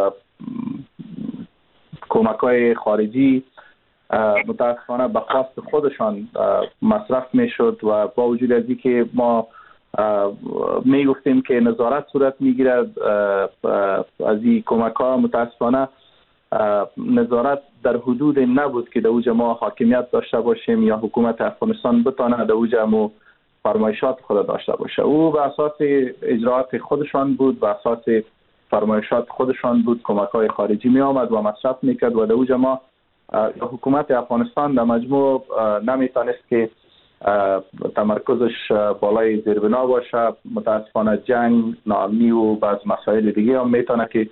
کمک های خارجی متاسفانه به خواست خودشان مصرف میشد و با وجود از اینکه ما می گفتیم که نظارت صورت میگیرد از این کمک ها، متاسفانه نظارت در حدود نبود که در اوج ما حاکمیت داشته باشیم یا حکومت افغانستان بتانه در اوج ما فرمایشات خود داشته باشه. او به اساس اجراعات خودشان بود، به اساس فرمایشات خودشان بود کمک های خارجی می آمد و مصرف میکرد و در اوج ما حکومت افغانستان در مجموع نمیتونست که تمرکزش بالای زیربنا باشه. متاسفانه جنگ، ناامنی و بعض مسائل دیگه هم میتونه که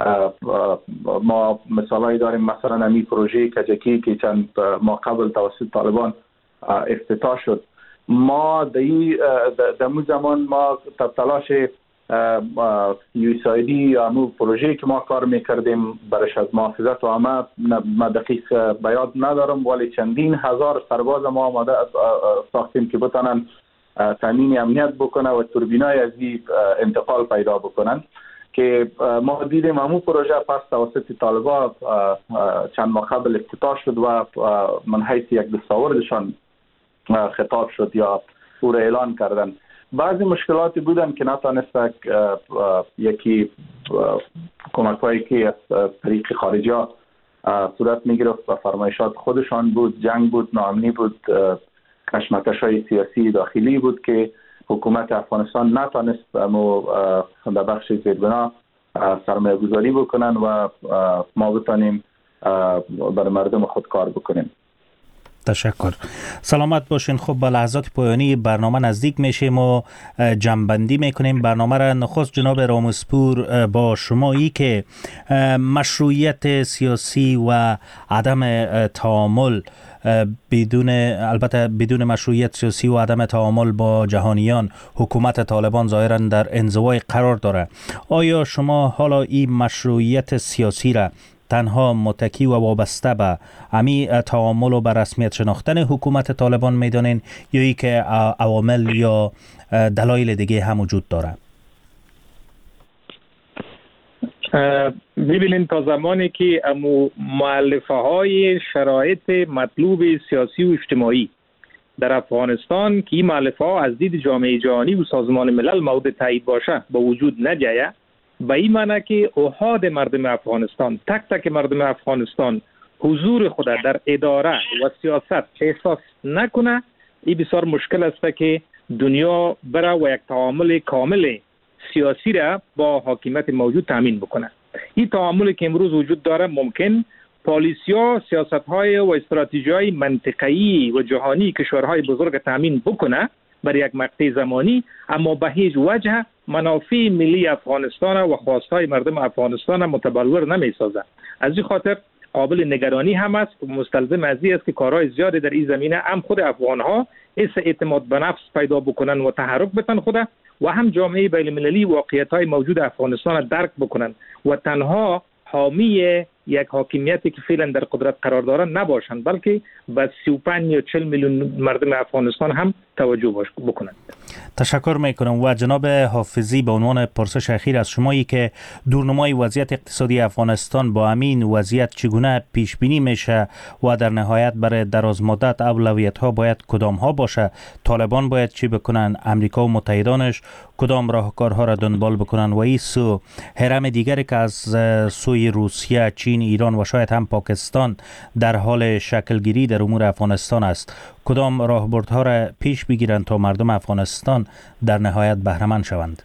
ما مثالایی داریم، مثلا امی پروژه کجکی که چند ما قبل توسط طالبان افتتاح شد، ما در اون زمان ما تلاش یو اس آی دی یا امو پروژه که ما کار میکردیم برش از محافظت و همه ما دقیق بیاد ندارم، ولی چندین هزار سرباز ما آماده ساختیم که بتانن تامین امنیت بکنه و توربینای از این انتقال پیدا بکنن که ما دیدیم همون پروژه پس توسط طالبان چند ماه قبل افتتاح شد و من حیث یک دستاوردشان خطاب شد یا او را اعلان کردن. بعضی مشکلاتی بودن که نتانست یکی کمک هایی که از طریق خارجی ها صورت می گرفت و فرمایشات خودشان بود، جنگ بود، ناامنی بود، کشمکش های سیاسی داخلی بود که حکومت افغانستان نتانست امو در بخش زیربنا سرمایه گذاری بکنن و ما بتانیم بر مردم خود کار بکنیم. تشکر. سلامت باشین. خب با لحظات پایانی برنامه نزدیک میشیم و جمع‌بندی میکنیم برنامه را. نخست جناب رامسپور با شمایی که مشروعیت سیاسی و عدم تعامل بدون البته بدون مشروعیت سیاسی و عدم تعامل با جهانیان حکومت طالبان ظاهرا در انزوای قرار داره، آیا شما حالا این مشروعیت سیاسی را تنها متکی و وابسته به امی تعامل و به رسمیت شناختن حکومت طالبان میدانین یا ای که عوامل یا دلایل دیگه هم وجود داره؟ ببینین تا زمانی که مؤلفه های شرایط مطلوب سیاسی و اجتماعی در افغانستان که این مؤلفه ها از دید جامعه جهانی و سازمان ملل مورد تایید باشه با وجود نجایه، به این معنی که احاد مردم افغانستان، تک تک مردم افغانستان حضور خود در اداره و سیاست احساس نکنه، این بسیار مشکل است که دنیا بره و یک تعامل کامل سیاسی را با حاکمیت موجود تامین بکنه. این تعاملی که امروز وجود داره ممکن پالیسی‌ها، سیاست‌های و استراتژی‌های منطقه‌ای و جهانی کشورهای بزرگ تامین بکنه برای یک مقطع زمانی، اما به هیچ وجه منافع ملی افغانستان و خواستهای مردم افغانستان متبلور نمی‌سازد. از این خاطر قابل نگرانی هم است و مستلزم از این است که کارهای زیادی در این زمینه هم خود افغان‌ها اس اعتماد به نفس پیدا بکنن و تحرک بتن خود و هم جامعه بین‌المللی واقعیت‌های موجود افغانستان درک بکنن و تنها حامی یک حاکمیتی که فعلا در قدرت قرار دارن نباشند، بلکه به سی و پنج یا چهل میلیون مردم افغانستان هم توجه بکنند. تشکر میکنم. و جناب حافظی به عنوان پرسش اخیر از شمایی که دورنمای وضعیت اقتصادی افغانستان با همین وضعیت چگونه پیش بینی میشه و در نهایت برای دراز مدت اولویت ها باید کدام ها باشه؟ طالبان باید چی بکنن؟ امریکا و متحدانش کدام راهکارها را دنبال بکنن؟ و این سو هرم دیگری که از سوی روسیه، چین، ایران و شاید هم پاکستان در حال شکلگیری در امور افغانستان است، کدام راهبردها را پیش بگیرند تا مردم افغانستان در نهایت بهره‌مند شوند؟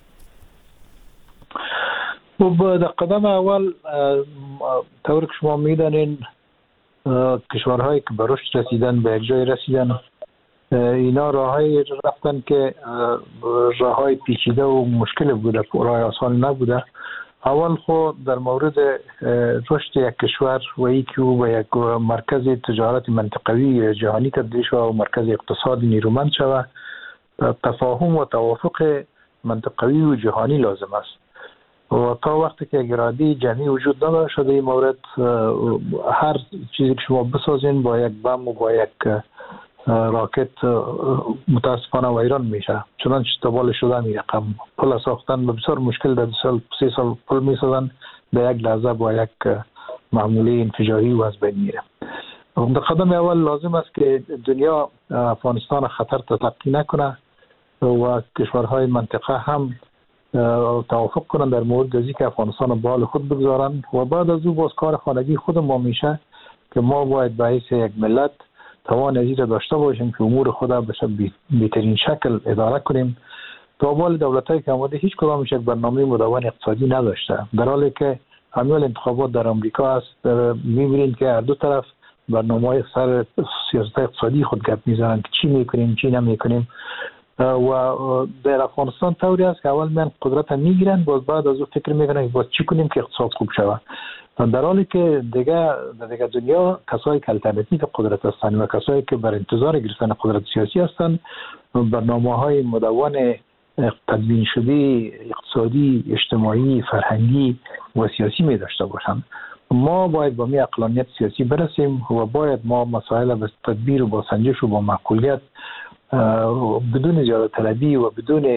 و در قدم اول طور که شما میدانین کشورهایی که به رشد رسیدن، به یک جای رسیدن، اینا راههای رفتن که راههای پیچیده و مشکل بوده، راه آسان نبوده. اول خود در مورد رشد یک کشور و یکی او به یک مرکز تجارت منطقوی جهانی تبدیل شود و مرکز اقتصادی نیرومند شود، تفاهم و توافق منطقوی و جهانی لازم است. و تا وقتی که اراده جمعی وجود نداشته این مورد، هر چیزی که شما بسازین با یک بم و با یک راکت متاسفانه ویران میشه. چنانچه تبال شده می رقم پل ساختن بسیار مشکل، در سال سی سال پل میسازن، به یک لحظه با یک معموله انفجاری و از بین میره. در قدم اول لازم است که دنیا افغانستان خطر تلقی نکنه و کشورهای منطقه هم توافق کنن در مورد ازی که افغانستان به حال خود بگذارن و بعد از او باز کار خانگی خود ما میشه که ما باید به حیث یک ملت توان ازی را داشته باشیم که امور خود را به بهترین شکل اداره کنیم. تا بال دولت‌های که آمده هیچ کدامش یک برنامه مدون اقتصادی نداشته، در حالی که همین انتخابات در آمریکا است می‌بینید که هر دو طرف برنامه‌های سر سیاست اقتصادی خود گپ میزنند که چی میکنیم چی نمیکنیم. و در افغانستان طوری است که اول من قدرت میگیرن، باز بعد از او فکر میکنن که باز چی کنیم که اقتصاد خوب شود، در حالی که دیگه در دیگه دنیا کسایی که الटरनेटिव قدرت هستند و کسایی که بر انتظار گرفتن قدرت سیاسی هستند برنامه‌های مدون تدوین شده اقتصادی، اجتماعی، فرهنگی و سیاسی می داشته باشند. ما باید با می عقلانیت سیاسی برسیم و باید ما مسائل به تدبیر و با سنجش و با معقولیت بدون زیاده طلبی و بدون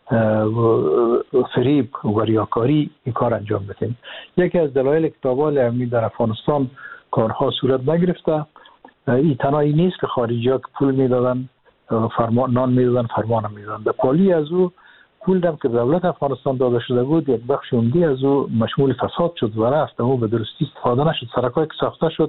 فریب و ریاکاری این کار انجام بدیم. یکی از دلایل که تابال امنی در افغانستان کارها صورت نگرفته این تنهایی نیست که خارجی ها که پول میدادن فرمان نان میدادن فرمان میدادن، در پالی از او پول دم که دولت افغانستان داده شده بود یک بخش عمده از او مشمول فساد شد و رفت و به درستی استفاده نشد. سرکایی که ساخته شد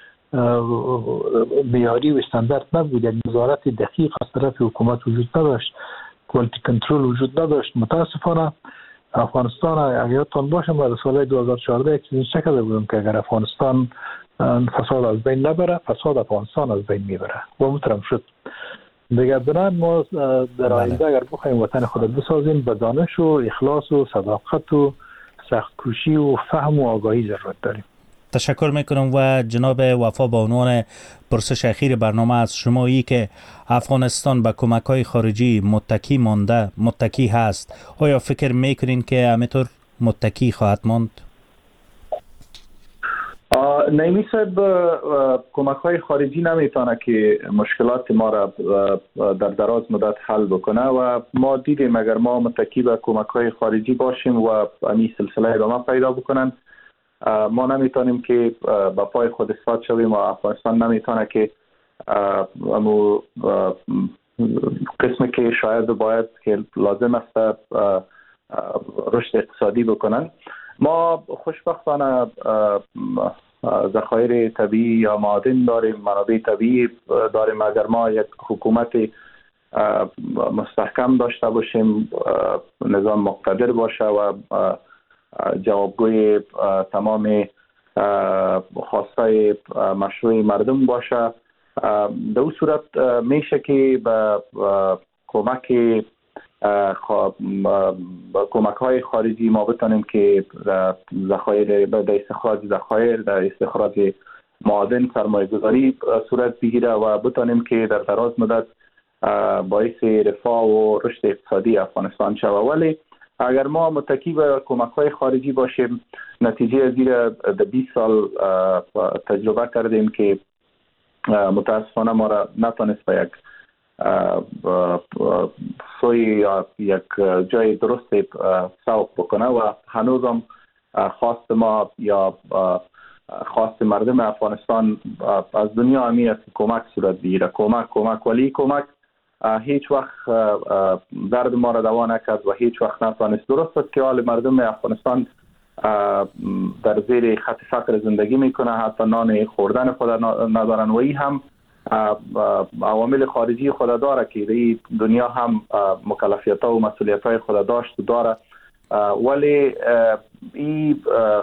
معیاری و استاندارد نبود، یک نظارت دقیق از طرف حکومت وجود نداشت، کوالیتی کنترل وجود نداشت. متاسفانه افغانستان اگر یادتان باشه ما در سال دو هزار و چهارده یک چیزی شکل بودیم که اگر افغانستان فساد از بین نبره فساد افغانستان از بین میبره و مترم شد. دیگه بنان ما در آینده اگر بخوایم وطن خود بسازیم به دانش و اخلاص و صداقت و سخت کوشی و فهم و آگاهی ضرورت داریم. تشکر میکنم. و جناب وفا با عنوان پرسش اخیر برنامه از شما ای که افغانستان به کمک‌های خارجی متکی مانده متکی هست، آیا فکر میکنین که همینطور متکی خواهد ماند؟ نایمی صاحب کمک‌های خارجی نمیتونه که مشکلات ما را در دراز مدت حل بکنه و ما دیدیم اگر ما متکی به کمک‌های خارجی باشیم و این سلسله ادامه پیدا بکنن ما نمیتونیم که با پای خود ایستاد شویم و افغانستان نمیتونه که امو قسمی که شاید باید که لازم است رشد اقتصادی بکنن. ما خوشبختانه ذخایر طبیعی یا معادن داریم، منابع طبیعی داریم. اگر ما یک حکومت مستحکم داشته باشیم، نظام مقتدر باشه و جوابگوی تمام خواستای مشروع مردم باشه، در اون صورت میشه که به کمک کمک های خارجی ما بتونیم که ذخایر در استخراج ذخایر در استخراج معادن سرمایه گذاری صورت بگیره و بتونیم که در دراز مدت باعث رفاه و رشد اقتصادی افغانستان شود. ولی اگر ما متکی به کمک های خارجی باشیم نتیجه از این در بیست سال تجربه کردیم که متاسفانه ما را نتونست به یک سوی یک جای درست سوق بکنه و هنوزم خواست ما یا خواست مردم افغانستان از دنیا همی است کمک صورت بگیره. کمک کمک ولی کمک هیچ وقت درد ما را دوا نکرد و هیچ وقت نتوانست. درست است که حال مردم افغانستان در زیر خط فقر زندگی میکنه، حتی نان خوردن خود ندارن و این هم عوامل خارجی خود داره که این دنیا هم مکلفیت ها و مسئولیت های خود داشت و داره، ولی این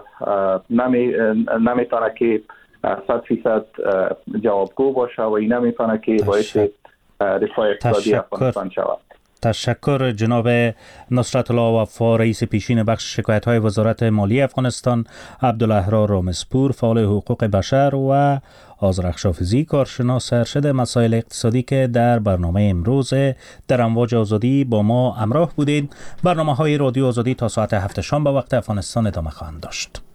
نمیتونه که صد فیصد جوابگو باشه و این نمیتونه که باعث رفاه اقتصادی افغانستان شود. تشکر جناب نصرت الله وفا، رئیس پیشین بخش شکایت‌های وزارت مالی افغانستان، عبدالاحرار رامزپور، فعال حقوق بشر و آذرخش حافظی، کارشناس ارشد مسائل اقتصادی که در برنامه امروز در امواج آزادی با ما همراه بودید. برنامه‌های رادیو آزادی تا ساعت هفت شام به وقت افغانستان ادامه خواهند داشت.